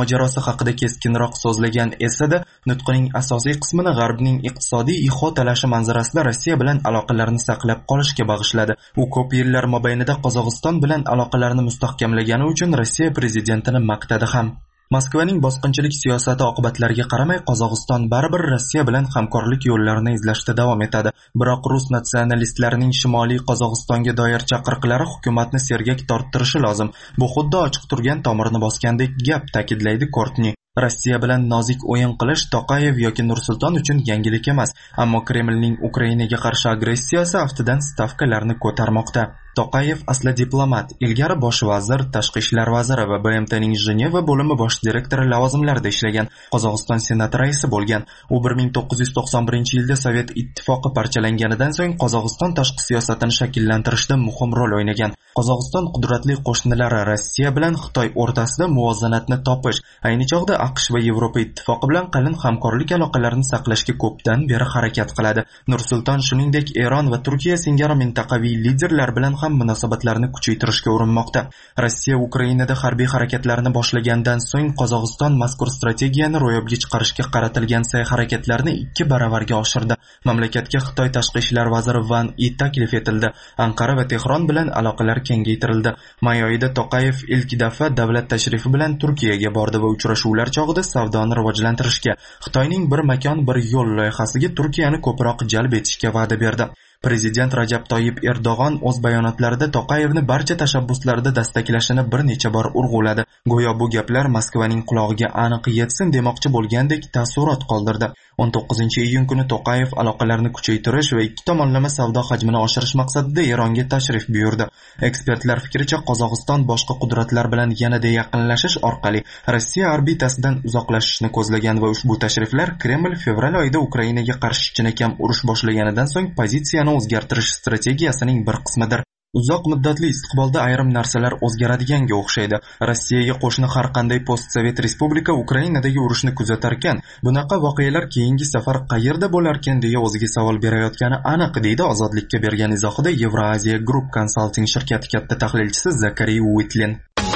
mojarosi haqida keskinroq so'zlagan esa-da, nutqining asosiy qismini G'arbning iqtisodiy ihotalashi manzarasida Rossiya bilan aloqalarni saqlab qolishga bag'ishladi. U ko'p yillar mobaynida Qozog'iston bilan aloqalarni mustahkamlagani uchun Rossiya prezidentini maqtadi ham. Moskvaning bosqinchilik siyosati oqibatlariga qaramay, Qozog'iston baribir Rossiya bilan hamkorlik yo'llarini izlashda davom etadi. Biroq rus natsionalistlarining Shimoliy Qozog'istonga doir chaqiriqlari hukumatni sergak torttirishi lozim. Bu xuddi ochiq turgan tomirni bosgandek gap, ta'kidlaydi Kortni. Rossiya bilan nozik o'yin qilish Toqayev yoki Nursulton uchun yangilik emas, ammo Kremlning Ukrainaga qarshi agressiyasi aftidan stavkalarni ko'tarmoqda. Toqayev asli diplomat, ilgari bosh vazir, tashqi ishlar vaziri va B M T'ning Jeneva bo'limi bosh direktori lavozimlarida ishlagan. Qozog'iston senati raisi bo'lgan. U bir ming to'qqiz yuz to'qson birinchi yilda Sovet ittifoqi parchalanganidan so'ng Qozog'iston tashqi siyosatini shakllantirishda muhim rol o'ynagan. Qozog'iston qudratli qo'shnilari Rossiya bilan Xitoy o'rtasida muvozanatni topish, ayni chog'da AQSh va Yevropa ittifoqi bilan qalin hamkorlik aloqalarini saqlashga ko'pdan beri harakat qiladi. Nursulton shuningdek Eron va Turkiya singari mintaqaviy liderlar bilan ham munosabatlarni kuchaytirishga urinmoqda. Rossiya Ukrainada harbiy harakatlarni boshlagandan so'ng Qozog'iston mazkur strategiyani ro'yobga chiqarishga qaratilgan sa'y-harakatlarni ikki baravarga oshirdi. Mamlakatga Xitoy tashqi ishlar vaziri Van Yi taklif etildi. Anqara va Tehron bilan aloqalar kengaytirildi. May oyida Toqayev ilk daf'a davlat tashrifi bilan Turkiyaga bordi va uchrashuvlar chog'ida savdoni rivojlantirishga, Xitoyning bir makon bir yo'l loyihasiga Turkiyani ko'proq jalb etishga va'da berdi. Prezident Rajab Toyyib Erdo'g'on o'z bayonotlarida Toqayevni barcha tashabbuslarda dastaklashini bir necha bor urg'uladi. Go'yo bu gaplar Moskvaning qulog'iga aniq yetsin demoqchi bo'lgandek taassurot qoldirdi. o'n to'qqizinchi iyun kuni Toqayev aloqalarni kuchaytirish va ikki tomonlama savdo hajmini oshirish maqsadida Eronga tashrif buyurdi. Ekspertlar fikricha, Qozog'iston boshqa qudratlar bilan yanada yaqinlashish orqali Rossiya orbitasidan uzoqlashishni ko'zlagan va ushbu tashriflar Kreml fevral oyida Ukrainaga qarshi chinakam urush boshlaganidan so'ng pozitsiyani o'zgartirish strategiyasining bir qismidir. Uzoq muddatli istiqbolda ayrim narsalar o'zgaradiganga o'xshaydi. Rossiyaga qo'shni har qanday postsovet respublika Ukrainadagi urushni kuzatarkan, bunaqa voqealar keyingi safar qayerda bo'larkan deya o'ziga savol berayotgani aniq, deydi Ozodlikka bergan izohida Eurasia Group Consulting shirkati katta tahlilchisi Zakariy Uitlin.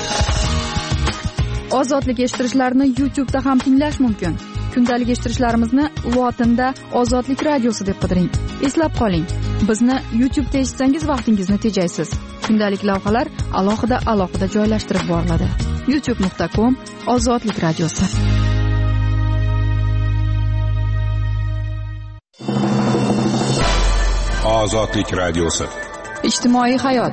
Ozodlik eshittirishlarni YouTube'da ham tinglash mumkin. Kundalik eshittirishlarimizni lotinda Ozodlik radiosi deb qidiring. Eslab qoling, bizni YouTube'da eshitsangiz vaqtingizni tejaysiz. Kundalik lavhalar alohida alohida joylashtirib boriladi. youtube nuqta com Ozodlik radiosi. Ozodlik radiosi. Ijtimoiy hayot.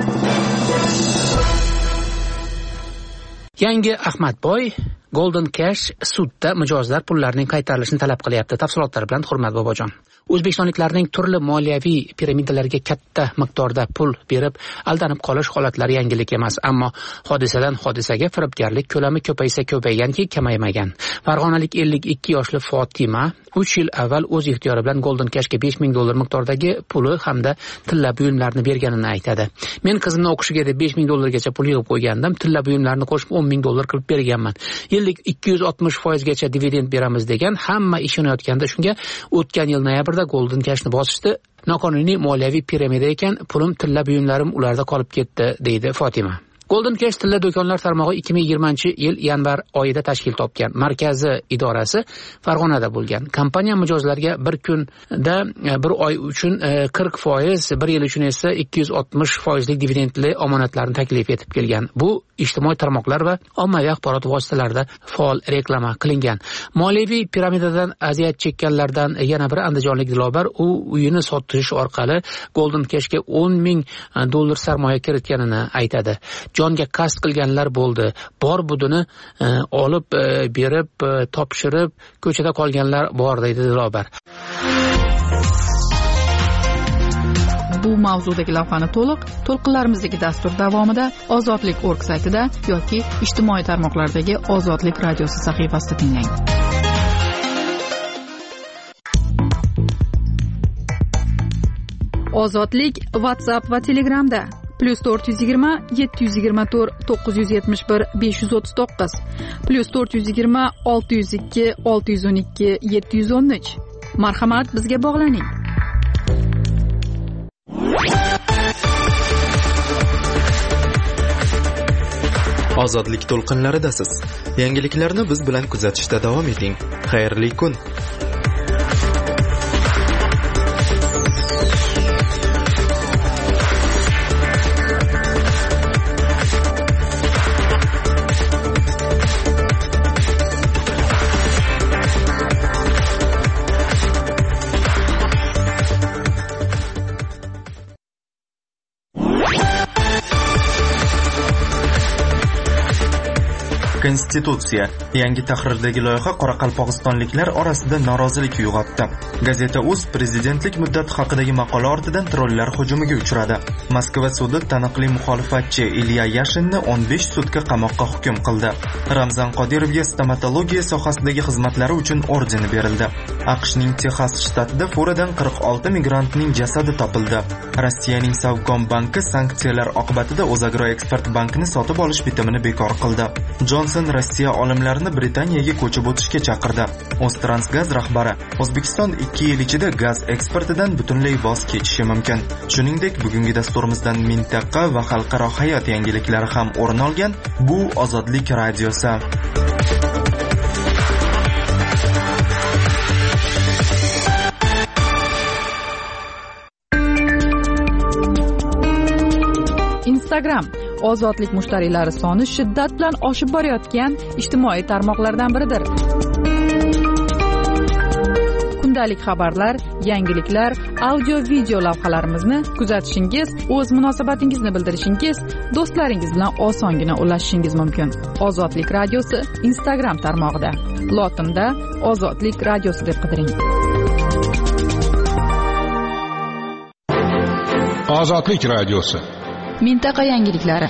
Yangi Ahmadboy Golden Cash sudda mijozlar pullarining qaytarilishini talab qilyapti. Tafsilotlar bilan Hurmat Bobojon. O'zbekistonliklarning turli moliyaviy piramidalarga katta miqdorda pul berib aldanib qolish holatlari yangilik emas, ammo hodisadan hodisaga firibgarlik ko'lami ko'paysa ko'payganki kamaymagan. Farg'onalik ellik ikki yoshli Fotima uch yil avval o'z ixtiyori bilan Golden Cashga besh ming dollar miqdordagi puli hamda tilla buyumlarni berganini aytadi. Men qizimni o'qishiga deb besh ming dollargacha pul yig'ib qo'ygandim, tilla buyumlarni qo'shib o'n ming dollar qilib berganman. Yillik ikki yuz oltmish foizgacha dividend beramiz degan, hamma ishonayotganda shunga o'tgan yil noyabrda Golden Cashni bosishdi. Noqonuniy moliyaviy piramida ekan, pulim tilla buyumlarim ularda qolib ketdi, deydi Fotima. Golden Cash tilla do'konlar tarmog'i ikki ming yigirmanchi yil yanvar oyida tashkil topgan. Markazi idorasi Farg'onada bo'lgan. Kompaniya mijozlarga bir kunda bir oy uchun qirq foiz, bir yil uchun esa ikki yuz oltmish foizlik dividendli omonatlarni taklif etib kelgan. Bu ijtimoiy tarmoqlar va ommaviy axborot vositalarida faol reklama qilingan. Moliyaviy piramidadan aziyat chekkanlardan yana biri andijonlik Dilobar, u uyini sotish orqali Golden Cashga o'n ming dollar sarmoya kiritganini aytadi. Jonga qasd qilganlar bo'ldi. Bor budini e, olib e, berib, e, topshirib, ko'chada qolganlar bor, deydi Dilobar. Bu mavzudagi lavhani to'liq to'lqinlarimizdagi dastur davomida Ozodlik org saytida yoki ijtimoiy tarmoqlardagi Ozodlik radiosi sahifasida tinglang. Ozodlik WhatsApp va Telegramda plus to'rt yuz yigirma yetti yuz yigirma to'rt to'qqiz yuz yetmish bir besh yuz o'ttiz to'qqiz plus to'rt yuz yigirma olti yuz ikki olti yuz o'n ikki yetti yuz o'n uch. Marhamat, bizga bog'laning. Ozodlik to'lqinlaridasiz. Yangiliklarni biz bilan kuzatishda davom eting. Xayrli kun. Konstitutsiya yangi tahrirdagi loyiha qoraqalpog'istonliklar orasida norozilik uyg'otdi. Gazeta Uz prezidentlik muddati haqidagi maqola ortidan trollar hujumiga uchradi. Moskva sudi taniqli muxolifatchi Ilya Yashinni o'n besh sutka qamoqqa hukm qildi. Ramzan Qodirovga stomatologiya sohasidagi xizmatlari uchun orden berildi. AQShning Texas shtatida furadan qirq olti migrantning jasadi topildi. Rossiyaning Savcom banki sanksiyalar oqibatida O'zagro Eksport bankini sotib olish bitimini bekor qildi. Johnson Rossiya olimlarini Britaniyaga ko'chib o'tishga chaqirdi. O'ztransgaz rahbari O'zbekiston ikki yil ichida gaz eksportidan butunlay voz kechishi mumkin. Shuningdek, bugungi dasturimizdan mintaqa va xalqaro hayot yangiliklari ham o'rin olgan. Bu Ozodlik radiosi. Instagram ozodlik mushtariylari soni shiddat bilan oshib borayotgan ijtimoiy tarmoqlardan biridir. Kundalik xabarlar, yangiliklar, audio-video lavhalarimizni kuzatishingiz, o'z munosabatingizni bildirishingiz, do'stlaringiz bilan osongina ulashishingiz mumkin. Ozodlik radiosi Instagram tarmog'ida. Lotinda Ozodlik radiosi deb qidiring. Ozodlik radiosi. Mintaqa yangiliklari.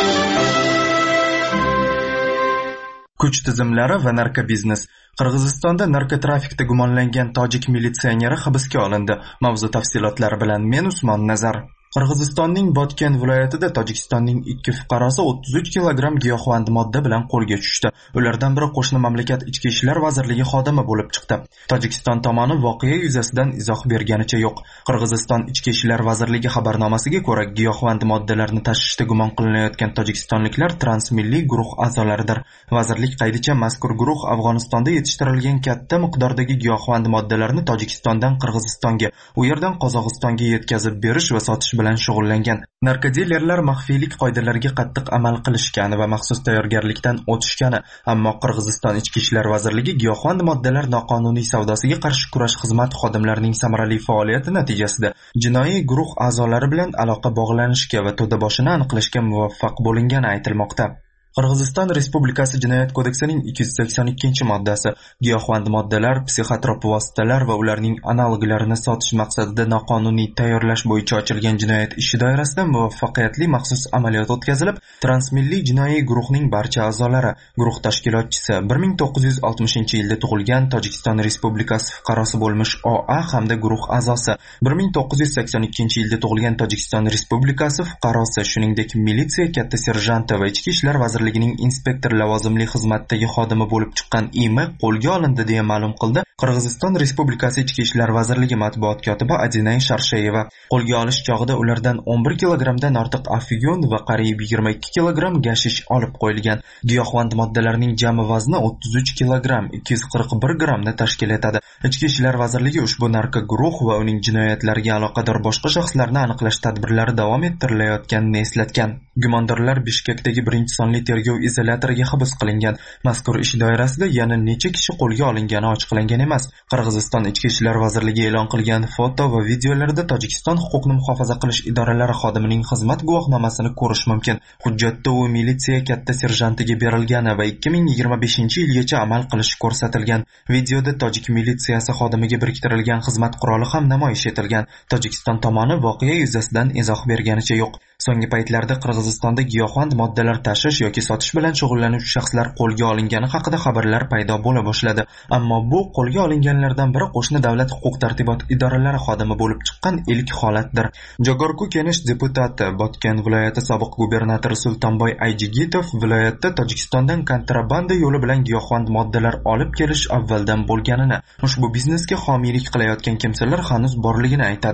Kuch tizimlari va narkobiznes. Qirg'izistonda narkotrafikda gumonlangan tojik militsioneri hibsga olindi. Mavzu tafsilotlari bilan men Usmon Nazar. Qirg'izistonning Botken viloyatida Tojikistonning ikki fuqarosi o'ttiz uch kilogramm giyohvand modda bilan qo'lga tushdi. Ulardan biri qo'shni mamlakat ichki ishlar vazirligi xodimi bo'lib chiqdi. Tojikiston tomoni voqea yuzasidan izoh berganicha yo'q. Qirg'iziston ichki ishlar vazirligi xabarnomasiga ko'ra, giyohvand moddalarni tashishda gumon qilinayotgan tojikistonliklar transmilliy guruh a'zolaridir. Vazirlik qaydicha mazkur guruh Afg'onistonda yetishtirilgan katta miqdordagi giyohvand moddalarni Tojikistondan Qirg'izistonga, u yerdan Qozog'istonga yetkazib berish va sotish bilan shug'ullangan. Narkodilerlar maxfiylik qoidalariga qattiq amal qilishgani va maxsus tayyorgarlikdan o'tishgani, ammo Qirg'iziston ichki ishlar vazirligi giyohvand moddalar noqonuniy savdosiga qarshi kurash xizmat xodimlarining samarali faoliyati natijasida jinoiy guruh a'zolari bilan aloqa bog'lanishga va to'daboshini aniqlashga muvaffaq bo'lingani aytilmoqda. Qirg'iziston Respublikasi Jinoyat kodeksining ikki yuz sakson ikkinchi moddasi giyohvand moddalar, psixotrop vositalar va ularning analoglarini sotish maqsadida noqonuniy tayyorlash bo'yicha ochilgan jinoyat ishi doirasida muvaffaqiyatli maxsus amaliyot o'tkazilib, transmilliy jinoiy guruhning barcha a'zolari, guruh tashkilotchisi, bir ming to'qqiz yuz oltmishinchi yilda tug'ilgan Tojikiston Respublikasi fuqarosi bo'lmish O A hamda guruh a'zosi, bir ming to'qqiz yuz sakson ikkinchi yilda tug'ilgan Tojikiston Respublikasi fuqarosi, shuningdek militsiya katta serjanti va ichki ishlar vazirligi inspektor lavozimli xizmatdagi xodimi bo'lib chiqqan I M qo'lga olindi deya ma'lum qildi Qirg'iziston Respublikasi Ichki ishlar vazirligi matbuot kotibi Adinay Sharshayeva. Qo'lga olish chog'ida ulardan o'n bir kilogrammdan ortiq afyun va qariyb yigirma ikki kilogramm gashish olib qo'yilgan. Giyohvand moddalarning jami vazni o'ttiz uch kilogramm ikki yuz qirq bir grammni tashkil etadi. Ichki ishlar vazirligi ushbu narko guruh va uning jinoyatlariga aloqador boshqa shaxslarni aniqlash tadbirlari davom ettirilayotganini eslatgan. Gumondorlar Bishkekdagi birinchi sonli tergov izolyatoriga hibs qilingan. Mazkur ish doirasida yana necha kishi qo'lga olingani ochiqlangan emas. Qirg'iziston Ichki ishlar vazirligi e'lon qilgan foto va videolarda Tojikiston huquqni muhofaza qilish idoralari xodimining xizmat guvohnomasini ko'rish mumkin. Hujjatda u militsiya katta serjantiga berilgani va ikki ming yigirma beshinchi yilgacha amal qilishi ko'rsatilgan. Videoda tojik militsiyasi xodimiga biriktirilgan xizmat quroli ham namoyish etilgan. Tojikiston tomoni voqea yuzasidan izoh berganicha yo'q. So'nggi paytlarda Qirg'izistonda giyohvand moddalar tashish yoki sotish bilan shug'ullanuvchi shaxslar qo'lga olingani haqida xabarlar paydo bo'la boshladi. Ammo bu qo'lga olinganlardan biri qo'shni davlat huquq-tartibot idoralari xodimi bo'lib chiqqan ilk holatdir. Jogorku Kenish deputati, Botken viloyati sobiq gubernatori Sultonboy Ayjigitov viloyatda Tojikistondan kontrabanda yo'li bilan giyohvand moddalar olib kelish avvaldan bo'lganini, ushbu biznesga homiylik qilayotgan kimsalar hanuz borligini aytadi.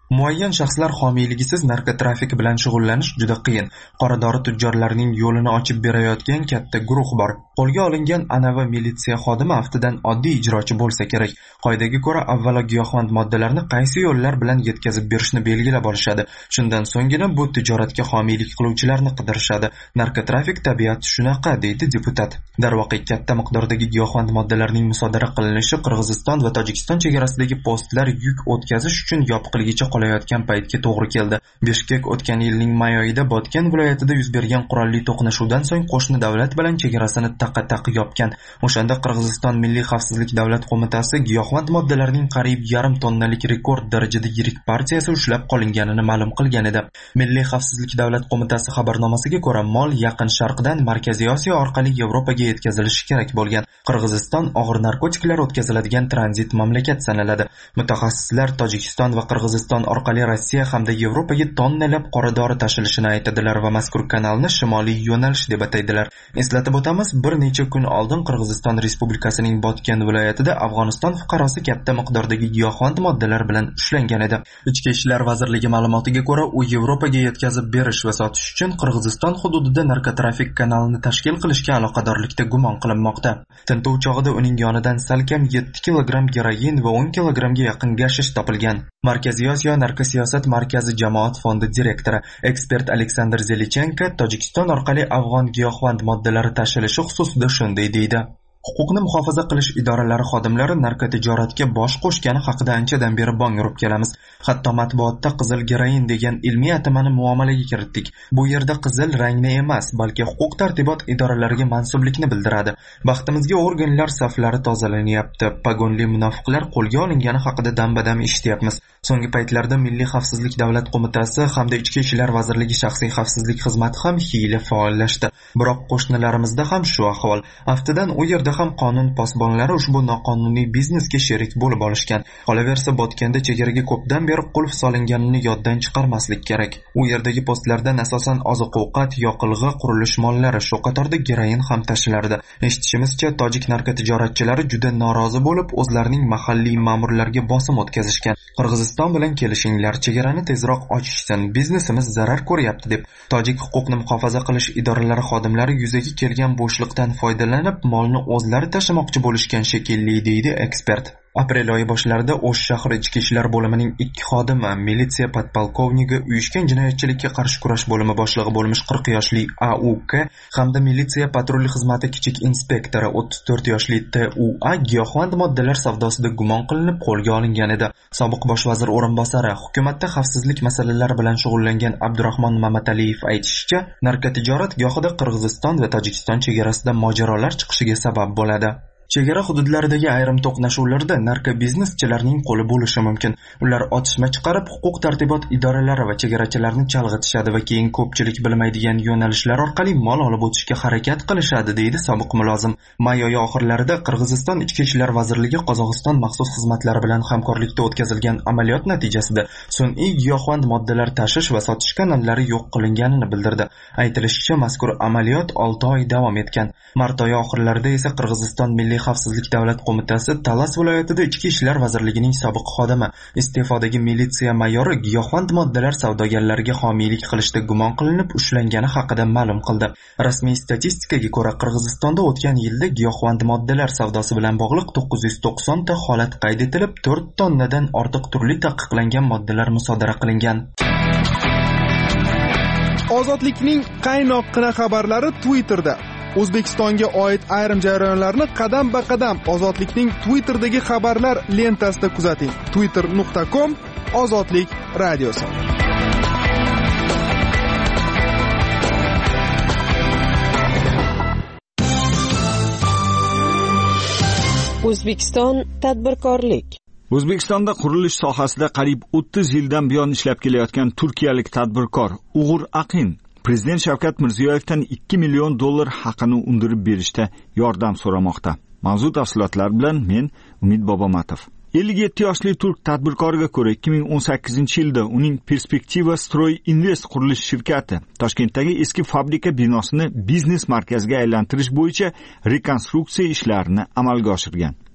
Muayyan shaxslar homiyligisiz narkotrafik bilan shug'ullanish juda qiyin. Qoradori tujjorlarining yo'lini ochib berayotgan katta guruh bor. Qo'lga olingan anavi militsiya xodimi aftidan oddiy ijrochi bo'lsa kerak. Qoidaga ko'ra avvalo giyohvand moddalarni qaysi yo'llar bilan yetkazib berishni belgilab olishadi. Shundan so'nggina bu tijoratga homiylik qiluvchilarni qidirishadi. Narkotrafik tabiati shunaqa, deydi deputat. Darvoqe katta miqdordagi giyohvand moddalarning musodara qilinishi Qirg'iziston va Tojikiston chegarasidagi postlar yuk o'tkazish uchun yopiqligicha qolayotgan paytga to'g'ri keldi. Bishkek o'tgan yilning may oyida Botken viloyatida yuz bergan qurolli to'qnashuvdan so'ng qo'shni davlat bilan chegarasini taqa-taq yopgan. O'shanda Qirg'iziston Milliy xavfsizlik davlat qo'mitasi giyohvand moddalarning qariyb yarim tonnalik rekord darajada yirik partiyasi ushlab qolinganini ma'lum qilgan edi. Milliy xavfsizlik davlat qo'mitasi xabarnomasiga ko'ra, mol Yaqin Sharqdan Markaziy Osiyo orqali Yevropaga yetkazilishi kerak bo'lgan. Qirg'iziston og'ir narkotiklar o'tkaziladigan tranzit mamlakat sanaladi. Mutaxassislar Tojikiston va Qirg'iziston orqali Rossiya hamda Yevropaga tonnalab qoradori tashilishini aytadilar va mazkur kanalni shimoliy yo'nalish deb ataydilar. Eslatib o'tamiz, bir necha kun oldin Qirg'iziston Respublikasining Botken viloyatida Afg'oniston fuqarosi katta miqdordagi giyohvand moddalar bilan ushlangan edi. Ichki ishlar vazirligi ma'lumotiga ko'ra, u Yevropaga yetkazib berish va sotish uchun Qirg'iziston hududida narkotrafik kanalini tashkil qilishga aloqadorlikda gumon qilinmoqda. Tintuv chog'ida uning yonidan salkam yetti kilogramm geroin va o'n kilogramga yaqin gashish topilgan. Markaziy Osiyo narkosiyosat markazi jamoat fondi direktori ekspert Aleksandr Zelichenko Tojikiston orqali afg'on giyohvand moddalari tashilishi xususida shunday deydi. Huquqni muhofaza qilish idoralari xodimlari narkotijoratga bosh qo'shgani haqida anchadan beri bong urib kelamiz. Hatto matbuotda qizil geroin degan ilmiy atamani muomalaga kiritdik. Bu yerda qizil rangni emas, balki huquq tartibot idoralariga mansublikni bildiradi. Baxtimizga organlar saflari tozalanyapti. Pagonli munofiqlar qo'lga olingani haqida dam-badam eshityapmiz. So'nggi paytlarda Milliy xavfsizlik davlat qo'mitasi hamda Ichki ishlar vazirligi shaxsiy xavfsizlik xizmati ham hiyla faollashdi. Biroq qo'shnilarimizda ham shu ahvol. Aftidan u yerda ham qonun posbonlari ushbu noqonuniy biznesga sherik bo'lib olishgan. Qolaversa, Botganda chegaraga ko'pdan beri qulf solinganini yoddan chiqarmaslik kerak. U yerdagi postlardan asosan oziq-ovqat, yoqilg'i, qurilish mollari, shu qatorda geroin ham tashilardi. Eshitishimizcha, tojik narkotijoratchilari juda norozi bo'lib, o'zlarining mahalliy ma'murlarga bosim o'tkazishgan. Qirg'iziston bilan kelishinglar, chegarani tezroq ochishsin, biznesimiz zarar ko'ryapti deb tojik huquqni muhofaza qilish idoralari xodimlari yuzaga kelgan bo'shliqdan foydalanib, molni o'zlari tashamoqchi bo'lishgan shekilli, deydi ekspert. Aprel oyi boshlarida O'sh shahri ichki ishlar bo'limining ikki xodimi, militsiya podpolkovnigi, uyushgan jinoyatchilikka qarshi kurash bo'limi boshlig'i bo'lmish qirq yoshli A U K hamda militsiya patrul xizmati kichik inspektori o'ttiz to'rt yoshli T U A giyohvand moddalar savdosida gumon qilinib qo'lga olingan edi. Sobiq bosh vazir o'rinbosari, hukumatda xavfsizlik masalalari bilan shug'ullangan Abdurahmon Mamataliyev aytishicha, narkotijorat gohida Qirg'iziston va Tojikiston chegarasida mojarolar chiqishiga sabab bo'ladi. Chegara hududlaridagi ayrim to'qnashuvlarda narkobizneschilarning qo'li bo'lishi mumkin. Ular otishma chiqarib, huquq tartibot idoralari va chegarachilarni chalg'itishadi va keyin ko'pchilik bilmaydigan yo'nalishlar orqali mol olib o'tishga harakat qilishadi, deydi sobiq mulozim. May oyi oxirlarida Qirg'iziston Ichki ishlar vazirligi Qozog'iston maxsus xizmatlari bilan hamkorlikda o'tkazilgan amaliyot natijasida sun'iy giyohvand moddalar tashish va sotish kanallari yo'q qilinganini bildirdi. Aytilishicha, mazkur amaliyot olti oy davom etgan. Mart oyi oxirlarida esa Qirg'iziston Milliy xavfsizlik davlat qo'mitasi Talas viloyatida Ichki ishlar vazirligining sobiq xodimi, iste'fodagi militsiya mayori giyohvand moddalar savdogarlariga homiylik qilishda gumon qilinib ushlangani haqida ma'lum qildi. Rasmiy statistikaga ko'ra, Qirg'izistonda o'tgan yilda giyohvand moddalar savdosi bilan bog'liq to'qqiz yuz to'qson ta holat qayd etilib, to'rt tonnadan ortiq turli taqiqlangan moddalar musodara qilingan. Ozodlikning qaynoqqina xabarlari Twitterda. O'zbekistonga oid ayrim jarayonlarni qadam-ba-qadam Ozodlikning Twitter'dagi xabarlar lentasida kuzating. twitter nuqta com Ozodlik radiosi. O'zbekiston tadbirkorlik. O'zbekistonda qurilish sohasida qariyb o'ttiz yildan buyon ishlab kelayotgan turkiyalik tadbirkor Uğur Aqin Prezident Shavkat Mirziyoyevdan ikki million dollar haqini undirib berishda yordam so'ramoqda. Mavzu tafsilotlar bilan men Umid Bobomatov. ellik yetti yoshli turk tadbirkoriga ko'ra ikki ming o'n sakkizinchi yilda uning Perspektiva Stroy Invest qurilish shirkati Toshkentdagi eski fabrika binosini biznes markaziga aylantirish bo'yicha rekonstruksiya ishlarini amalga oshirgan.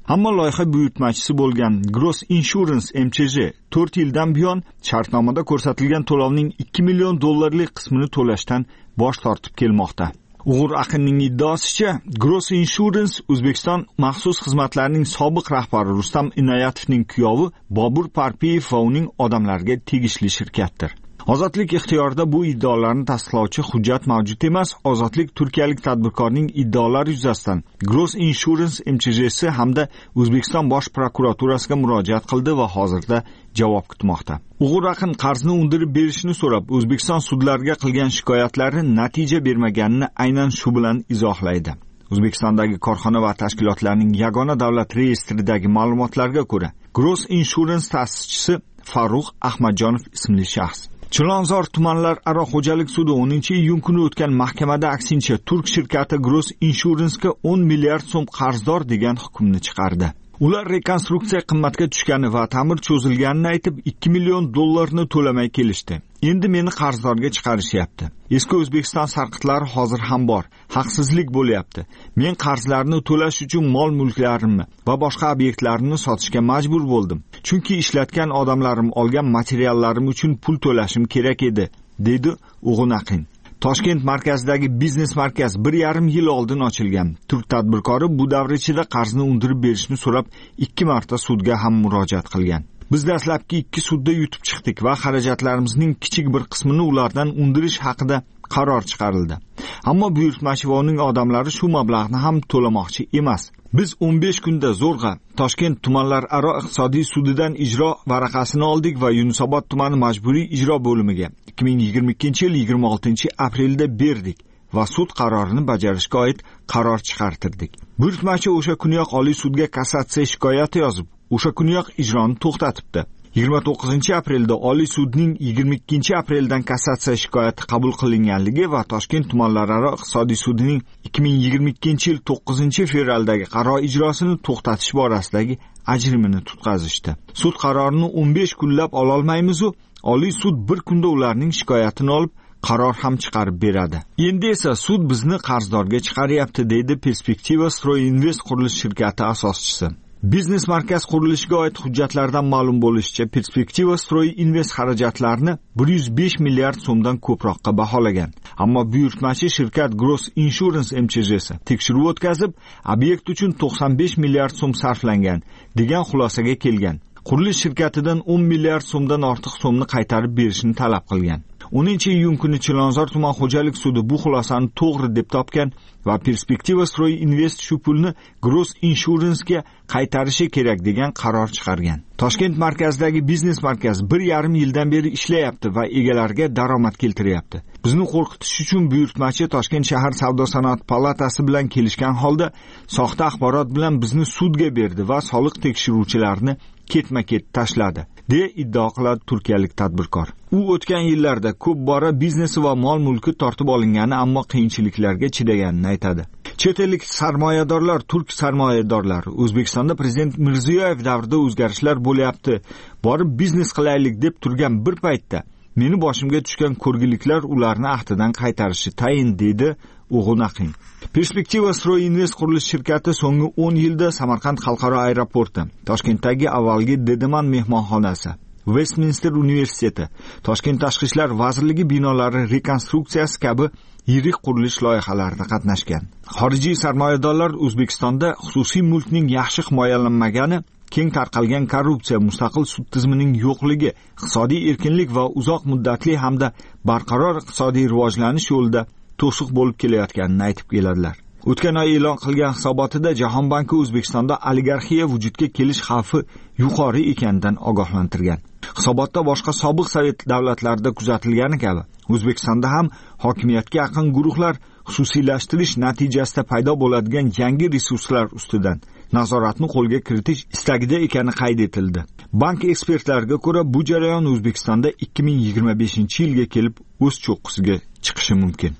Ammo loyiha buyurtmachisi bo'lgan Gross Insurance M Ch J to'rt yildan buyon shartnomada ko'rsatilgan to'lovning ikki million dollarlik qismini to'lashdan bosh tortib kelmoqda. Uğur Aqinning iddaosicha, Gross Insurance O'zbekiston maxsus xizmatlarining sobiq rahbari Rustam Inoyatovning kuyovi Bobur Parpiyev va uning odamlariga tegishli shirkatdir. Ozodlik ixtiyorida bu iddaolarni tasdiqlovchi hujjat mavjud emas. Ozodlik turkiyalik tadbirkorning iddaolari yuzasidan Gross Insurance M Ch J'si hamda O'zbekiston bosh prokuraturasiga murojaat qildi va hozirda javob kutmoqda. Uğur Aqin qarzni undirib berishni so'rab, O'zbekiston sudlariga qilgan shikoyatlari natija bermaganini aynan shu bilan izohlaydi. O'zbekistondagi korxona va tashkilotlarning yagona davlat reyestridagi ma'lumotlarga ko'ra, Gross Insurance ta'sischisi Farruh Ahmadjonov ismli shaxs. Chilonzor tumanlararo xo'jalik sudi o'ninchi iyun kuni o'tgan mahkamada aksincha turk shirkati Gross Insurance'ga o'n milliard so'm qarzdor degan hukmni chiqardi. Ular rekonstruksiya qimmatga tushgani va ta'mir cho'zilganini aytib ikki million dollarni to'lamay kelishdi. Endi meni qarzdorga chiqarishyapti. Eski O'zbekiston sarqitlari hozir ham bor. Haqsizlik bo'lyapti. Men qarzlarni to'lash uchun mol-mulklarimni va boshqa obyektlarimni sotishga majbur bo'ldim. Chunki ishlatgan odamlarim olgan materiallarim uchun pul to'lashim kerak edi, dedi Uğur Aqin. Toshkent markazidagi biznes markaz bir yarim yil oldin ochilgan. Turk tadbirkori bu davr ichida qarzni undirib berishni so'rab ikki marta sudga ham murojaat qilgan. Biz dastlabki ikki sudda yutib chiqdik va xarajatlarimizning kichik bir qismini ulardan undirish haqida qaror chiqarildi. Ammo buyurtmachi va uning odamlari shu mablag'ni ham to'lamoqchi emas. Biz o'n besh kunda zo'rg'a Toshkent tumanlararo iqtisodiy sudidan ijro varaqasini oldik va Yunusobod tumani majburiy ijro bo'limiga ikki ming yigirma ikkinchi yil yigirma oltinchi aprelda berdik va sud qarorini bajarishga oid qaror chiqartirdik. Buyurtmachi o'sha kuniyoq Oliy sudga kassatsiya shikoyati yozib, o'sha kuniyoq ijroni to'xtatibdi. yigirma to'qqizinchi aprelda Oliy sudning yigirma ikkinchi apreldan kassatsiya shikoyati qabul qilinganligi va Toshkent tumanlararo iqtisodiy sudining ikki ming yigirma ikkinchi yil to'qqizinchi fevraldagi qaror ijrosini to'xtatish borasidagi ajrimini tutqazishdi. Sud qarorini o'n besh kunlab ola olmaymiz-u, Oliy sud bir kunda ularning shikoyatini olib qaror ham chiqarib beradi. Endi esa sud bizni qarzdorga chiqaryapti, deydi Perspektiva Stroy Invest qurilish shirkati asoschisi. Biznes markaz qurilishiga oid hujjatlardan ma'lum bo'lishicha, Perspektiva Stroy Invest xarajatlarini bir yuz besh milliard so'mdan ko'proqqa baholagan. Ammo buyurtmachi shirkat Gross Insurance M Ch J'si tekshiruv o'tkazib, obyekt uchun to'qson besh milliard so'm sarflangan degan xulosaga kelgan. Qurilish shirkatidan o'n milliard so'mdan ortiq so'mni qaytarib berishni talab qilgan. o'ninchi iyun kuni Chilonzor tuman xo'jalik sudi bu xulosani to'g'ri deb topgan va Perspektiva Stroy Invest shu pulni Gross Insurance'ga qaytarishi kerak degan qaror chiqargan. Toshkent markazidagi biznes markaz bir yarim yildan beri ishlayapti va egalariga daromad keltiryapti. Bizni qo'rqitish uchun buyurtmachi Toshkent shahar savdo sanoat palatasi bilan kelishgan holda soxta axborot bilan bizni sudga berdi va soliq tekshiruvchilarini ketma-ket tashladi, deya iddao qiladi turkiyalik tadbirkor. U o'tgan yillarda ko'p bora biznesi va mol-mulki tortib olingani, ammo qiyinchiliklarga chidaganini aytadi. Chet ellik sarmoyadorlar, turk sarmoyadorlari O'zbekistonda prezident Mirziyoyev davrida o'zgarishlar bo'lyapti, borib biznes qilaylik deb turgan bir paytda meni boshimga tushgan ko'rgiliklar ularni ahdidan qaytarishi tayin, dedi Uğur Aqin. Perspektiva Stroy Invest qurilish shirkati so'nggi o'n yilda Samarqand xalqaro aeroporti, Toshkentdagi avvalgi Dedeman mehmonxonasi, Westminster universiteti, Toshkent tashqi ishlar vazirligi binolari rekonstruksiyasi kabi yirik qurilish loyihalarida qatnashgan. Xorijiy sarmoyadorlar O'zbekistonda xususiy mulkning yaxshi himoyalanmagani, keng tarqalgan korrupsiya, mustaqil sud tizimining yo'qligi, iqtisodiy erkinlik va uzoq muddatli hamda barqaror iqtisodiy rivojlanish yo'lida to'siq bo'lib kelayotganini aytib keladilar. O'tgan oy e'lon qilgan hisobotida Jahon banki O'zbekistonda oligarxiya vujudga kelish xavfi yuqori ekanidan ogohlantirgan. Hisobotda boshqa sobiq sovet davlatlarida kuzatilgani kabi O'zbekistonda ham hokimiyatga yaqin guruhlar xususiylashtirish natijasida paydo bo'ladigan yangi resurslar ustidan nazoratni qo'lga kiritish istagida ekani qayd etildi. Bank ekspertlariga ko'ra, bu jarayon O'zbekistonda ikki ming yigirma beshinchi yilga kelib o'z cho'qqisiga chiqishi mumkin.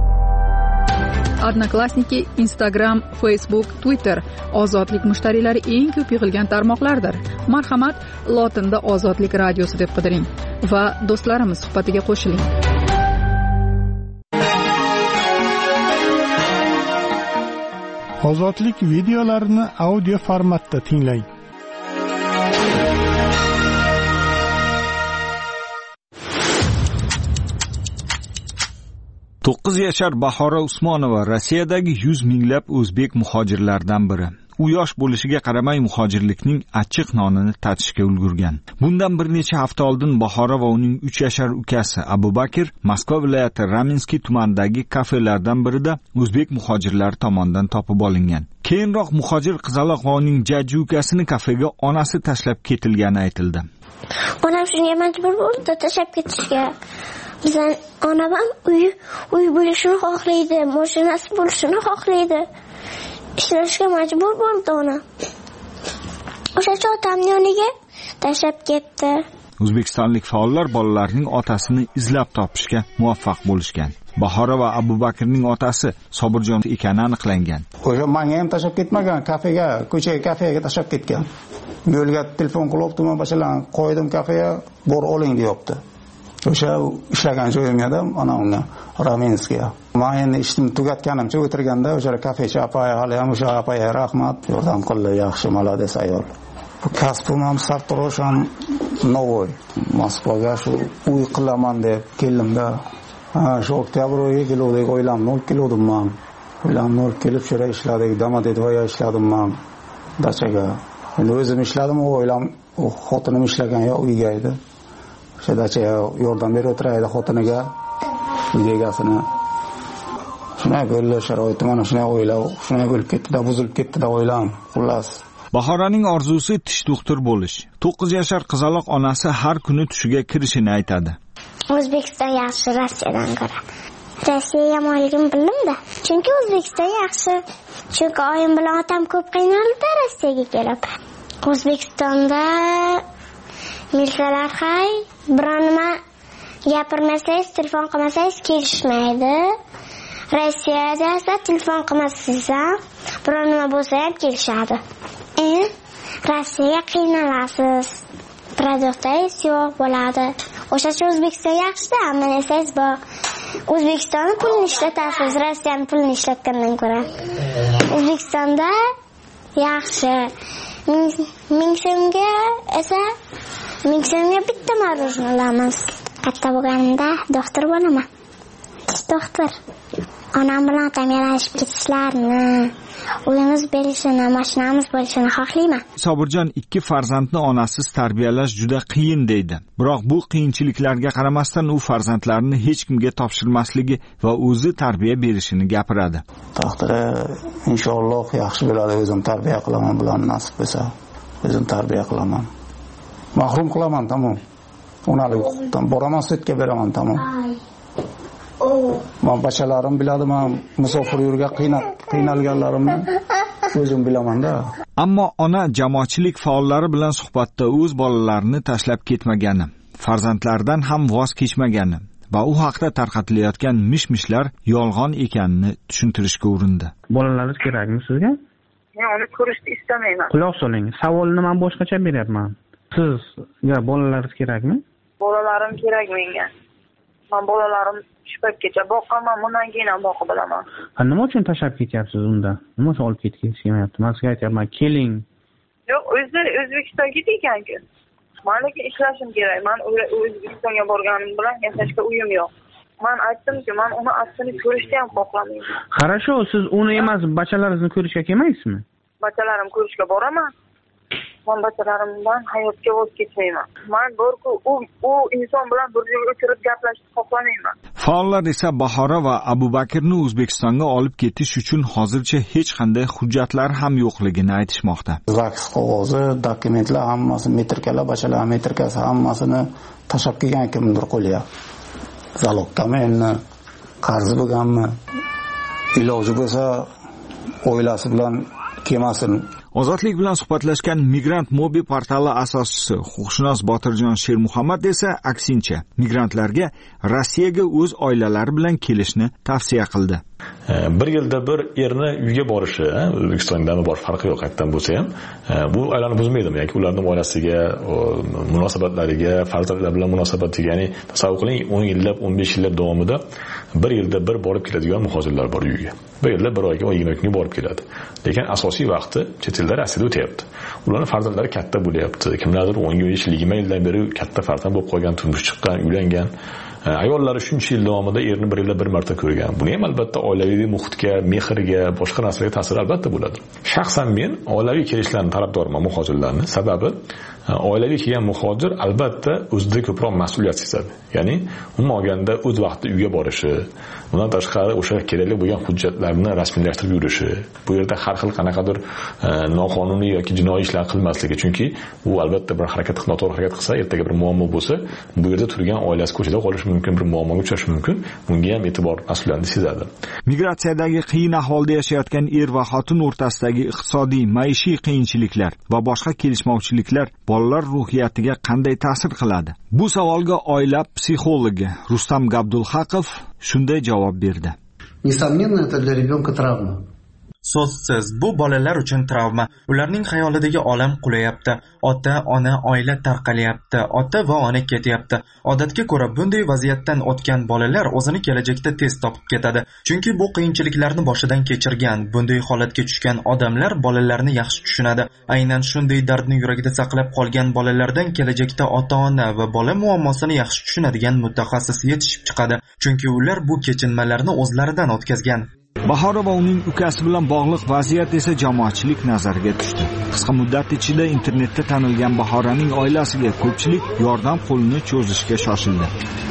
Odnoklassniki, Instagram, Facebook, Twitter ozodlik mushtariylari eng ko'p yig'ilgan tarmoqlardir. Marhamat, lotinda Ozodlik radiosi deb qidiring va do'stlarimiz suhbatiga qo'shiling. Ozodlik videolarini audio formatda tinglang. to'qqiz yashar Bahora Usmonova Rossiyadagi yuz minglab o'zbek muhojirlaridan biri. U yosh bo'lishiga qaramay muhojirlikning achchiq nonini tatishga ulgurgan. Bundan bir necha hafta oldin Bahora va uning uch yashar ukasi Abubakir Moskva viloyati Ramenskiy tumanidagi kafelardan birida o'zbek muhojirlari tomonidan topib olingan. Keyinroq muhojir qizaloq va uning jajji ukasini kafega onasi tashlab ketilgani aytildi. Onam shunga majbur bo'ldi tashlab ketishga. Bizning onam ham uy uy bo'lishini xohlaydi, mashinasi bo'lishini xohlaydi. Ishlashga majbur bo'ldi ona. O'sha otamning yoniga tashlab ketdi. O'zbekistonlik faollar bolalarning otasini izlab topishga muvaffaq bo'lishgan. Bahora va Abubakirning otasi Sobirjon ekani aniqlangan. O'sha menga ham tashlab ketmagan, kafega, ko'chaga kafega tashlab ketgan. Yo'lga telefon qilib, men bashalan qo'ydim kafega, bor oling deyapti. O'sha ishlagan joyim edi, ana unga Ramenskiy. Men endi ishimni tugatganimcha o'tirganda o'sha kafechi apay, hali ham o'sha apay rahmat, yordam qildi, yaxshi malades ayol. Bu kasbim ham sartarosh ham Novoy. Moskvaga shu uy qilaman deb keldim-da. Ha, shu oktyabr oyiga keluvdik, o'ylamni olib keldim men. O'ylamni olib kelib shura ishladik, Domodedovoga ishladim men. Dachaga. Endi o'zim ishladim, o'ylam, xotinim ishlagan yo uyga edi. O'sha dachaga yordam berib o'tiraydi xotiniga, uy egasini. Shunday bo'ldi sharoitim, mana shunday o'ylab, shunday bo'lib ketdi-da, buzilib ketdi-da o'ylam. Xullas. Bahoraning orzusi tish doktor bo'lish. to'qqiz yashar qizaloq onasi har kuni tushiga kirishini aytadi. O'zbekiston yaxshi Rossiyadan ko'ra. Rossiya yomonligini bildim-da. Chunki O'zbekiston yaxshi. Chunki oyim bilan otam ko'p qiynaldi Rossiyaga kelib. O'zbekistonda milsalar hay, biror nima gapirmasangiz, telefon qilmasangiz kelishmaydi. Rossiyada esa telefon qilmasangiz ham, biror nima bo'lsa ham kelishadi. Endi Rossiyaga qiynalasiz. Produktingiz yo'q bo'ladi. O'shacha O'zbekiston yaxshi-da, hamma narsangiz bor. O'zbekistonning pulini ishlatasiz, Rossiyaning pulini ishlatgandan ko'ra. O'zbekistonda yaxshi. Ming so'mga esa ming so'mga bitta marojna olamiz. Katta bo'lganimda doktor bo'laman. Tish doktor. Onam bilan otam yarashib ketishlarini, uyimiz berishini, mashinamiz bo'lishini xohlayman. Sobirjon ikki farzandni onasiz tarbiyalash juda qiyin deydi. Biroq bu qiyinchiliklarga qaramasdan u farzandlarini hech kimga topshirmasligi va o'zi tarbiya berishini gapiradi. Taqdiri inshaalloh yaxshi bo'ladi, o'zim tarbiya qilaman, bilan nasib bo'lsa, o'zim tarbiya qilaman. Mahrum qilaman, tamom. Onalik huquqdan boraman, sudga beraman, tamom. Men bachalarim biladi, men musofir yurga qiynab qiynalganlarimni o'zim bilaman-da. Ammo ona jamoatchilik faollari bilan suhbatda o'z bolalarini tashlab ketmagani, farzandlaridan ham voz kechmagani va u haqda tarqatilayotgan mish-mishlar yolg'on ekanini tushuntirishga urindi. Bolalaringiz kerakmi sizga? Men uni ko'rishni istamayman. Quloq soling, savolni men boshqacha beryapman. Sizga bolalaringiz kerakmi? Bolalarim kerak menga. Men bolalarim shpakgacha boqaman, bundan keyin ham boqib bilaman. Ha, nima uchun tashlab ketyapsiz unda? Nima uchun olib ketib kelmayapti? Men sizga aytyapman, keling. Yo'q, o'zlari O'zbekistonga ketgan-ku. Menga ishlashim kerak. Men O'zbekistonga borganim bilan yashashga uyim yo'q. Men aytdim-ku, men uni aslini ko'rishni ham xohlamayman. Хорошо, siz uni emas, bachalaringizni ko'rishga kelmaysizmi? Bachalarim ko'rishga boraman. Men bachalarimdan hayotga voz kechmayman. Men borku u u inson bilan bir joyga o'tirib gaplashishni xohlamayman. Faollar esa Bahora va Abubakirni O'zbekistonga olib ketish uchun hozircha hech qanday hujjatlar ham yo'qligini aytishmoqda. Zaks qog'ozi, dokumentlar hammasi, metrkalar, bachalar metrkasi hammasini tashlab kelgan kimdir qo'liga. Zalogkami, qarzi bo'lganmi? Iloji bo'lsa oilasi bilan kelmasin. Ozodlik bilan suhbatlashgan Migrant Mobi portali asoschisi huquqshunos Botirjon Shermuhammad esa aksincha migrantlarga Rossiyaga o'z oilalari bilan kelishni tavsiya qildi. bir yilda bir erni uyga borishi, O'zbekistondan bor farqi yo'q qayerdan bo'lsa ham, bu aylanib buzmaydimi yoki ularning oilasiga, munosabatlariga, farzandlar bilan munosabatiga, ya'ni tasavvur qiling, o'n yillab, o'n besh yillar davomida bir yilda bir borib keladigan muhojirlar bor uyga. Bir yilda bir oyga, yigirma kunga borib keladi. Lekin asosiy vaqti chet elda Rossiyada o'tyapti. Ularning farzandlari katta bo'lyapti. Kimlardir o'n besh yigirma yildan beri katta farzand bo'lib qolgan, turmush chiqqan, uylangan. Ayollari shuncha yil davomida erini bir yilda bir marta ko'rgan. Buni ham albatta oilaviy muhitga, mehrga, boshqa narsalarga ta'sir albatta bo'ladi. Shaxsan men oilaviy kelishlarni tarafdorman, muhojirlarni. Sababi oilaviy kelgan muhojir albatta o'zida ko'proq mas'uliyat sezadi. Ya'ni umuman olganda o'z vaqtida uyga borishi, undan tashqari o'sha kerakli bo'lgan hujjatlarni rasmiylashtirib yurishi, bu yerda har xil qanaqadir noqonuniy yoki jinoiy ishlar qilmasligi, chunki u albatta bir harakat, noto'g'ri harakat qilsa, ertaga bir muammo bo'lsa, bu yerda turgan oilasi ko'chada qolishi mumkin, bir muammoga uchrashi mumkin. Bunga ham e'tibor mas'uliyatni sezadi. Migratsiyadagi qiyin ahvolda yashayotgan er va xotin o'rtasidagi iqtisodiy, maishiy qiyinchiliklar va boshqa kelishmovchiliklar bolalar ruhiyatiga qanday ta'sir qiladi? Bu savolga oila psixologi Rustam Gabdulhaqov shunday javob berdi. Несомненно, это для ребенка травма. So'zsiz, bu bolalar uchun travma. Ularning xayolidagi olam qulayapti. Ota, ona, oila tarqalyapti. Ota va ona ketyapti. Odatga ko'ra bunday vaziyatdan o'tgan bolalar o'zini kelajakda tez topib ketadi. Chunki bu qiyinchiliklarni boshidan kechirgan, bunday holatga tushgan odamlar bolalarni yaxshi tushunadi. Aynan shunday dardni yuragida saqlab qolgan bolalardan kelajakda ota-ona va bola muammosini yaxshi tushunadigan mutaxassis yetishib chiqadi. Chunki ular bu kechinmalarni o'zlaridan o'tkazgan. Bahora va uning ukasi bilan bog'liq vaziyat esa jamoatchilik nazariga tushdi. Qisqa muddat ichida internetda tanilgan Bahoraning oilasiga ko'pchilik yordam qo'lini cho'zishga shoshildi.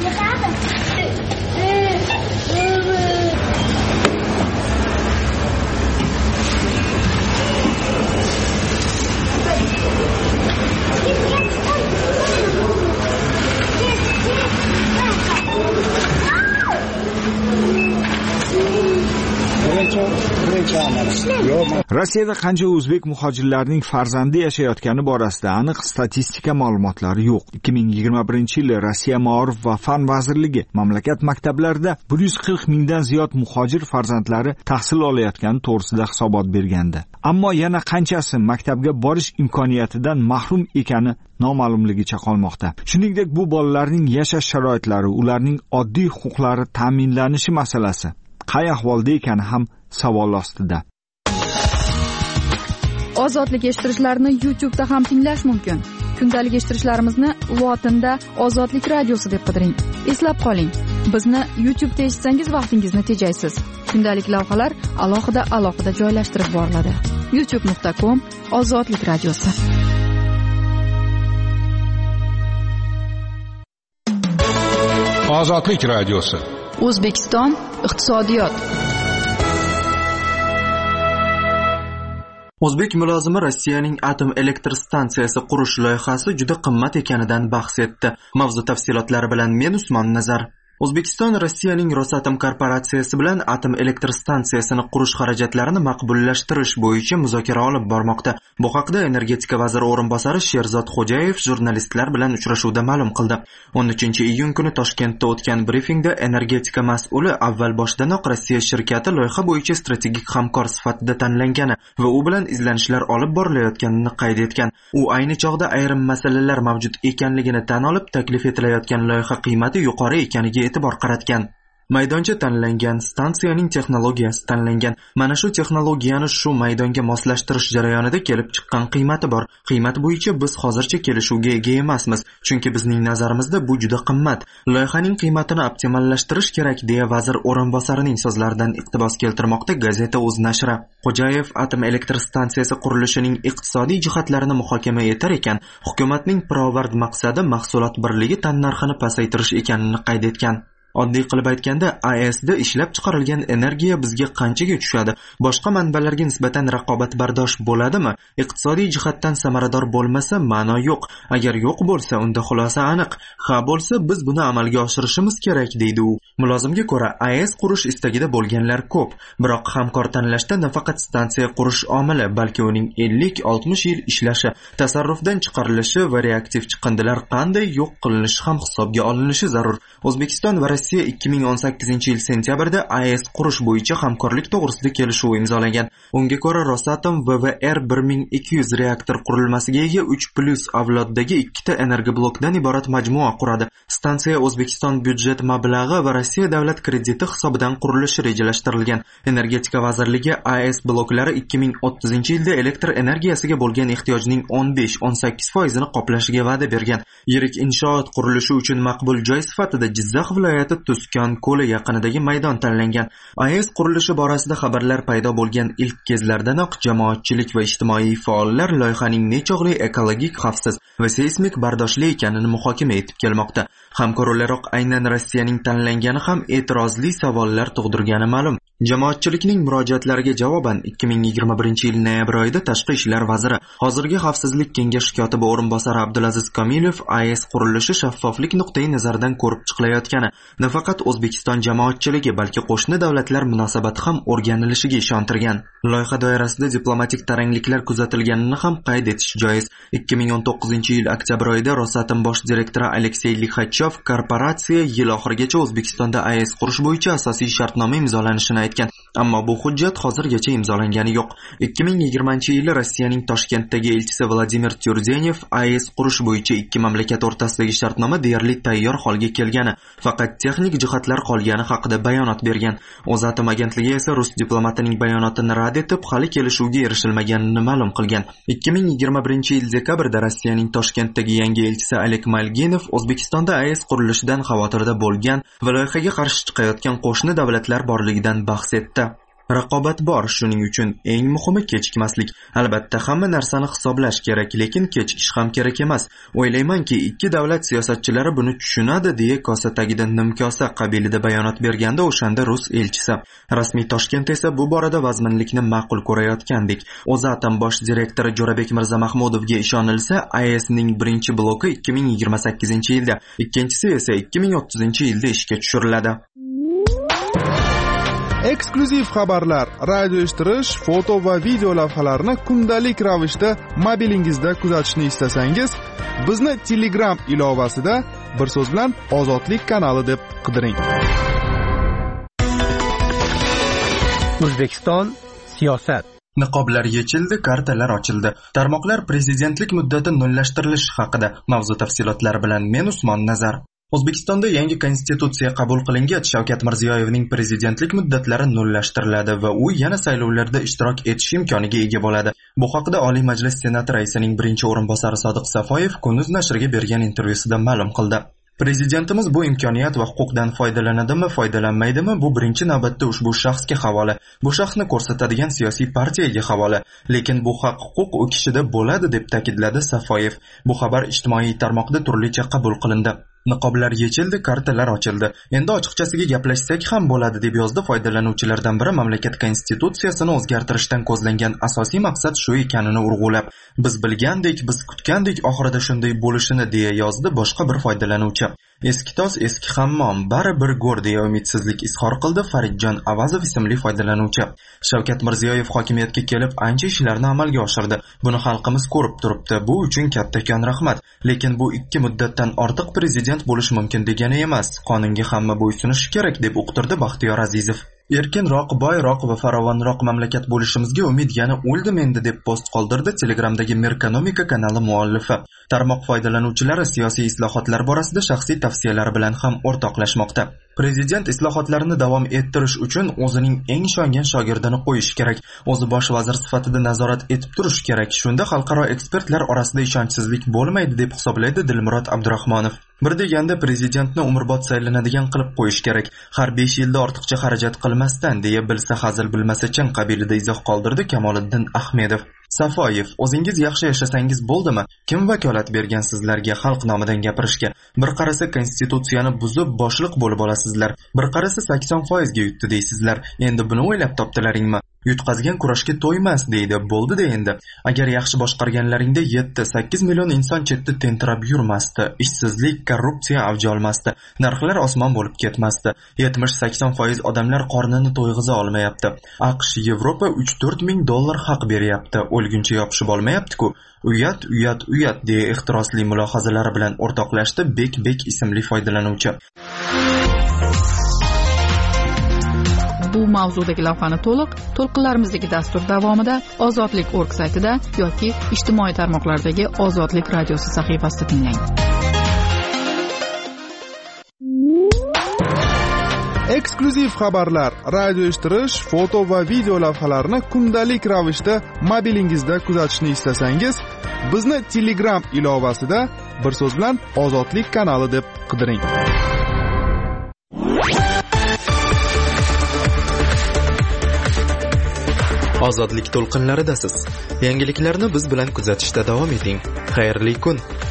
Rossiyada qancha o'zbek muhojirlarining farzandi yashayotgani borasida aniq statistika ma'lumotlari yo'q. ikki ming yigirma birinchi yil Rossiya Ma'rif va fan vazirligi mamlakat maktablarida bir yuz qirq mingdan ziyod muhojir farzandlari tahsil olayotgani to'g'risida hisobot bergandi. Ammo yana qanchasi maktabga borish imkoniyatidan mahrum ekani noma'lumligicha qolmoqda. Shuningdek, bu bolalarning yashash sharoitlari, ularning oddiy huquqlari ta'minlanishi masalasi qay ahvolda ekani ham savol ostida. Ozodlik eshittirishlarni YouTube da ham tinglash mumkin. Kundalik eshittirishlarimizni Lotinda Ozodlik radiosi deb qidiring. Eslab qoling, bizni YouTube da eshitsangiz vaqtingizni tejaysiz. Kundalik lavhalar alohida alohida joylashtirib boriladi. youtube nuqta com Ozodlik radiosi. Ozodlik radiosi. O'zbekiston iqtisodiyot. O'zbek mulozimi Rossiyaning atom elektr stansiyasi qurish loyihasi juda qimmat ekanidan bahs etdi. Mavzu tafsilotlari bilan men Usmon Nazar. O'zbekiston Rossiyaning Rosatom korporatsiyasi bilan atom elektr stansiyasini qurish xarajatlarini maqbullashtirish bo'yicha muzokara olib bormoqda. Bu haqda energetika vaziri o'rinbosari Sherzod Xo'jayev jurnalistlar bilan uchrashuvda ma'lum qildi. o'n uchinchi iyun kuni Toshkentda o'tgan brifingda energetika mas'uli avval boshdanoq Rossiya shirkati loyiha bo'yicha strategik hamkor sifatida tanlangani va u bilan izlanishlar olib borilayotganini qayd etgan. U ayni chog'da ayrim masalalar mavjud ekanligini tan olib, taklif etilayotgan loyiha qiymati yuqori ekaniga e'tibor qaratgan. Maydoncha tanlangan, stansiyaning texnologiyasi tanlangan. Mana shu texnologiyani shu maydonga moslashtirish jarayonida kelib chiqqan qiymati bor. Qiymat bo'yicha biz hozircha kelishuvga ega emasmiz, chunki bizning nazarimizda bu juda qimmat. Loyihaning qiymatini optimallashtirish kerak, deya vazir o'rinbosarining so'zlaridan iqtibos keltirmoqda gazeta o'z nashri. Xo'jayev atom elektr stansiyasi qurilishining iqtisodiy jihatlarini muhokama etar ekan, hukumatning pirovard maqsadi mahsulot birligi tannarxini pasaytirish ekanini qayd etgan. Oddiy qilib aytganda, A E S'da ishlab chiqarilgan energiya bizga qanchaga tushadi? Boshqa manbalarga nisbatan raqobatbardosh bo'ladimi? Iqtisodiy jihatdan samarador bo'lmasa, ma'no yo'q. Agar yo'q bo'lsa, unda xulosa aniq. Ha bo'lsa, biz buni amalga oshirishimiz kerak, deydi u. Mulozimga ko'ra, A E S qurish istagida bo'lganlar ko'p. Biroq hamkor tanlashda nafaqat stansiya qurish omili, balki uning ellik oltmish yil ishlashi, tasarrufdan chiqarilishi va reaktiv chiqindilar qanday yo'q qilinishi ham hisobga olinishi zarur. O'zbekiston va Rossiya ikki ming o'n sakkizinchi yil sentyabrda A E S qurish bo'yicha hamkorlik to'g'risida kelishuv imzolagan. Unga ko'ra Rosatom V V R bir ming ikki yuz reaktor qurilmasiga ega uch plus avloddagi ikkita energoblokdan iborat majmua quradi. Stansiya O'zbekiston byudjet mablag'i va Rossiya davlat krediti hisobidan qurilishi rejalashtirilgan. Energetika vazirligi A E S bloklari ikki ming o'ttizinchi yilda elektr energiyasiga bo'lgan ehtiyojning o'n besh o'n sakkiz foizini qoplashiga va'da bergan. Yirik inshoot qurilishi uchun maqbul joy sifatida Jizzax viloyati Tuzkon ko'li yaqinidagi maydon tanlangan. A E S qurilishi borasida xabarlar paydo bo'lgan ilk kezlardanoq jamoatchilik va ijtimoiy faollar loyihaning nechog'li ekologik xavfsiz va seysmik bardoshli ekanini muhokama etib kelmoqda. Hamkor o'laroq aynan Rossiyaning tanlangani ham e'tirozli savollar tug'dirgani ma'lum. Jamoatchilikning murojaatlariga javoban ikki ming yigirma birinchi yil noyabr oyida Tashqi ishlar vaziri, hozirgi Xavfsizlik kengashi kotibi o'rinbosari Abdulaziz Komilov A E S qurilishi shaffoflik nuqtai nazaridan ko'rib chiqilayotgani, nafaqat O'zbekiston jamoatchiligi, balki qo'shni davlatlar munosabati ham o'rganilishiga ishontirgan. Loyiha doirasida diplomatik tarangliklar kuzatilganini ham qayd etish joiz. ikki ming o'n to'qqizinchi yil oktyabr oyida Rosatom bosh direktori Aleksey Lixachov korporatsiya yil oxirigacha O'zbekistonda A E S qurish bo'yicha asosiy shartnoma imzolanishini aytgan. Ammo bu hujjat hozirgacha imzolangani yo'q. ikki ming yigirmanchi yili Rossiyaning Toshkentdagi elchisi Vladimir Tyurdenev A E S qurish bo'yicha ikki mamlakat o'rtasidagi shartnoma deyarli tayyor holga kelgani, faqat texnik jihatlar qolgani haqida bayonot bergan. O'zatom agentligi esa rus diplomatining bayonotini rad etib, hali kelishuvga erishilmaganini ma'lum qilgan. ikki ming yigirma birinchi yil dekabrda Rossiyaning Toshkentdagi yangi elchisi Alek Malginov O'zbekistonda A E S qurilishidan xavotirda bo'lgan va loyihaga qarshi chiqayotgan qo'shni davlatlar borligidan bahs etdi. Raqobat bor, shuning uchun eng muhimi kechikmaslik. Albatta hamma narsani hisoblash kerak, lekin kechikish ham kerak emas. O'ylaymanki, ikki davlat siyosatchilari buni tushunadi, deya kosa tagida nimkosa qabilida bayonot berganda o'shanda rus elchisi. Rasmiy Toshkent esa bu borada vazminlikni ma'qul ko'rayotgandek. O'zatom bosh direktori Jo'rabek Mirzamahmudovga ishonilsa, A E S ning birinchi bloki ikki ming yigirma sakkizinchi yilda, ikkinchisi esa ikki ming o'ttizinchi yilda ishga tushiriladi. Eksklyuziv xabarlar, radio eshittirish, foto va video lavhalarni kundalik ravishda mobilingizda kuzatishni istasangiz, bizni Telegram ilovasida bir so'z bilan Ozodlik kanali deb qidiring. O'zbekiston siyosat. Niqoblar yechildi, kartalar ochildi. Tarmoqlar prezidentlik muddati nullashtirilishi haqida. Mavzu tafsilotlari bilan men Usmon Nazar. O'zbekistonda yangi konstitutsiya qabul qilingach, Shavkat Mirziyoyevning prezidentlik muddatlari nullashtiriladi va u yana saylovlarda ishtirok etish imkoniga ega bo'ladi. Bu haqida Oliy Majlis Senati raisining birinchi o'rinbosari Sodiq Safoyev Kunduz nashriga bergan intervyusida ma'lum qildi. Prezidentimiz bu imkoniyat va huquqdan foydalanadimi, foydalanmaydimi, bu birinchi navbatda ushbu shaxsga havola. Bu shaxsni ko'rsatadigan siyosiy partiyaga havola. Lekin bu haq huquq u kishida bo'ladi, deb ta'kidladi Safoyev. Bu xabar ijtimoiy tarmoqda turlicha qabul qilindi. Niqoblar yechildi, kartalar ochildi. Endi ochiqchasiga gaplashsak ham bo'ladi, deb yozdi foydalanuvchilardan biri mamlakat konstitutsiyasini o'zgartirishdan ko'zlangan asosiy maqsad shu ekanini urg'ulab. Biz bilgandek, biz kutgandek oxirida shunday bo'lishini, deya yozdi boshqa bir foydalanuvchi. Eski tos, eski hammom, bari bir go'r, deya umidsizlik izhor qildi Faridjon Avazov ismli foydalanuvchi. Shavkat Mirziyoyev hokimiyatga kelib ancha ishlarni amalga oshirdi. Buni xalqimiz ko'rib turibdi. Bu uchun kattakon rahmat. Lekin bu ikki muddatdan ortiq prezident bo'lish mumkin degani emas. Qonunga hamma bo'ysunishi kerak, deb uqtirdi Baxtiyor Azizov. Erkinroq, boyroq va farovonroq mamlakat bo'lishimizga umid yana o'ldim endi, deb post qoldirdi Telegramdagi Merkonomika kanali muallifi. Tarmoq foydalanuvchilari siyosiy islohotlar borasida shaxsiy tavsiyalari bilan ham o'rtoqlashmoqda. Prezident islohotlarni davom ettirish uchun o'zining eng ishongan shogirdini qo'yish kerak. O'zi bosh vazir sifatida nazorat etib turish kerak. Shunda xalqaro ekspertlar orasida ishonchsizlik bo'lmaydi, deb hisoblaydi Dilmurod Abdurahmonov. Bir deganda prezidentni umrbod saylanadigan qilib qo'yish kerak. Har besh yilda ortiqcha xarajat qilmasdan, deya bilsa hazil bilmasa chin qabilida izoh qoldirdi Kamoliddin Ahmedov. Safoyev, o'zingiz yaxshi yashasangiz bo'ldimi? Kim vakolat bergan sizlarga xalq nomidan gapirishga? Bir qarasa konstitutsiyani buzib boshliq bo'lib olasizlar. Bir qarasa sakson foizga yutdi deysizlar. Endi buni o'ylab topdilaringmi? Yutqazgan kurashga to'ymas, deydi. Bo'ldi-da endi. Agar yaxshi boshqarganlaringda yetti sakkiz million inson chetda tentirab yurmasdi. Ishsizlik, korrupsiya avj olmasdi. Narxlar osmon bo'lib ketmasdi. yetmish sakson foiz odamlar qornini to'yg'iza olmayapti. AQSh, Yevropa uch to'rt ming dollar haq beryapti. O'lguncha yopishib olmayapti-ku. Uyat, uyat, uyat, deya ehtirosli mulohazalari bilan o'rtoqlashdi Bek Bek ismli foydalanuvchi. Bu mavzudagi lavhani to'liq to'lqinlarimizdagi dastur davomida ozodlik nokta org saytida yoki ijtimoiy tarmoqlardagi Ozodlik radiosi sahifasida tinglang. Eksklyuziv xabarlar, radio eshittirish, foto va video lavhalarni kundalik ravishda mobilingizda kuzatishni istasangiz, bizni Telegram ilovasida bir so'z bilan Ozodlik kanali deb qidiring. Ozodlik to'lqinlaridasiz. Yangiliklarni biz bilan kuzatishda davom eting. Xayrli kun.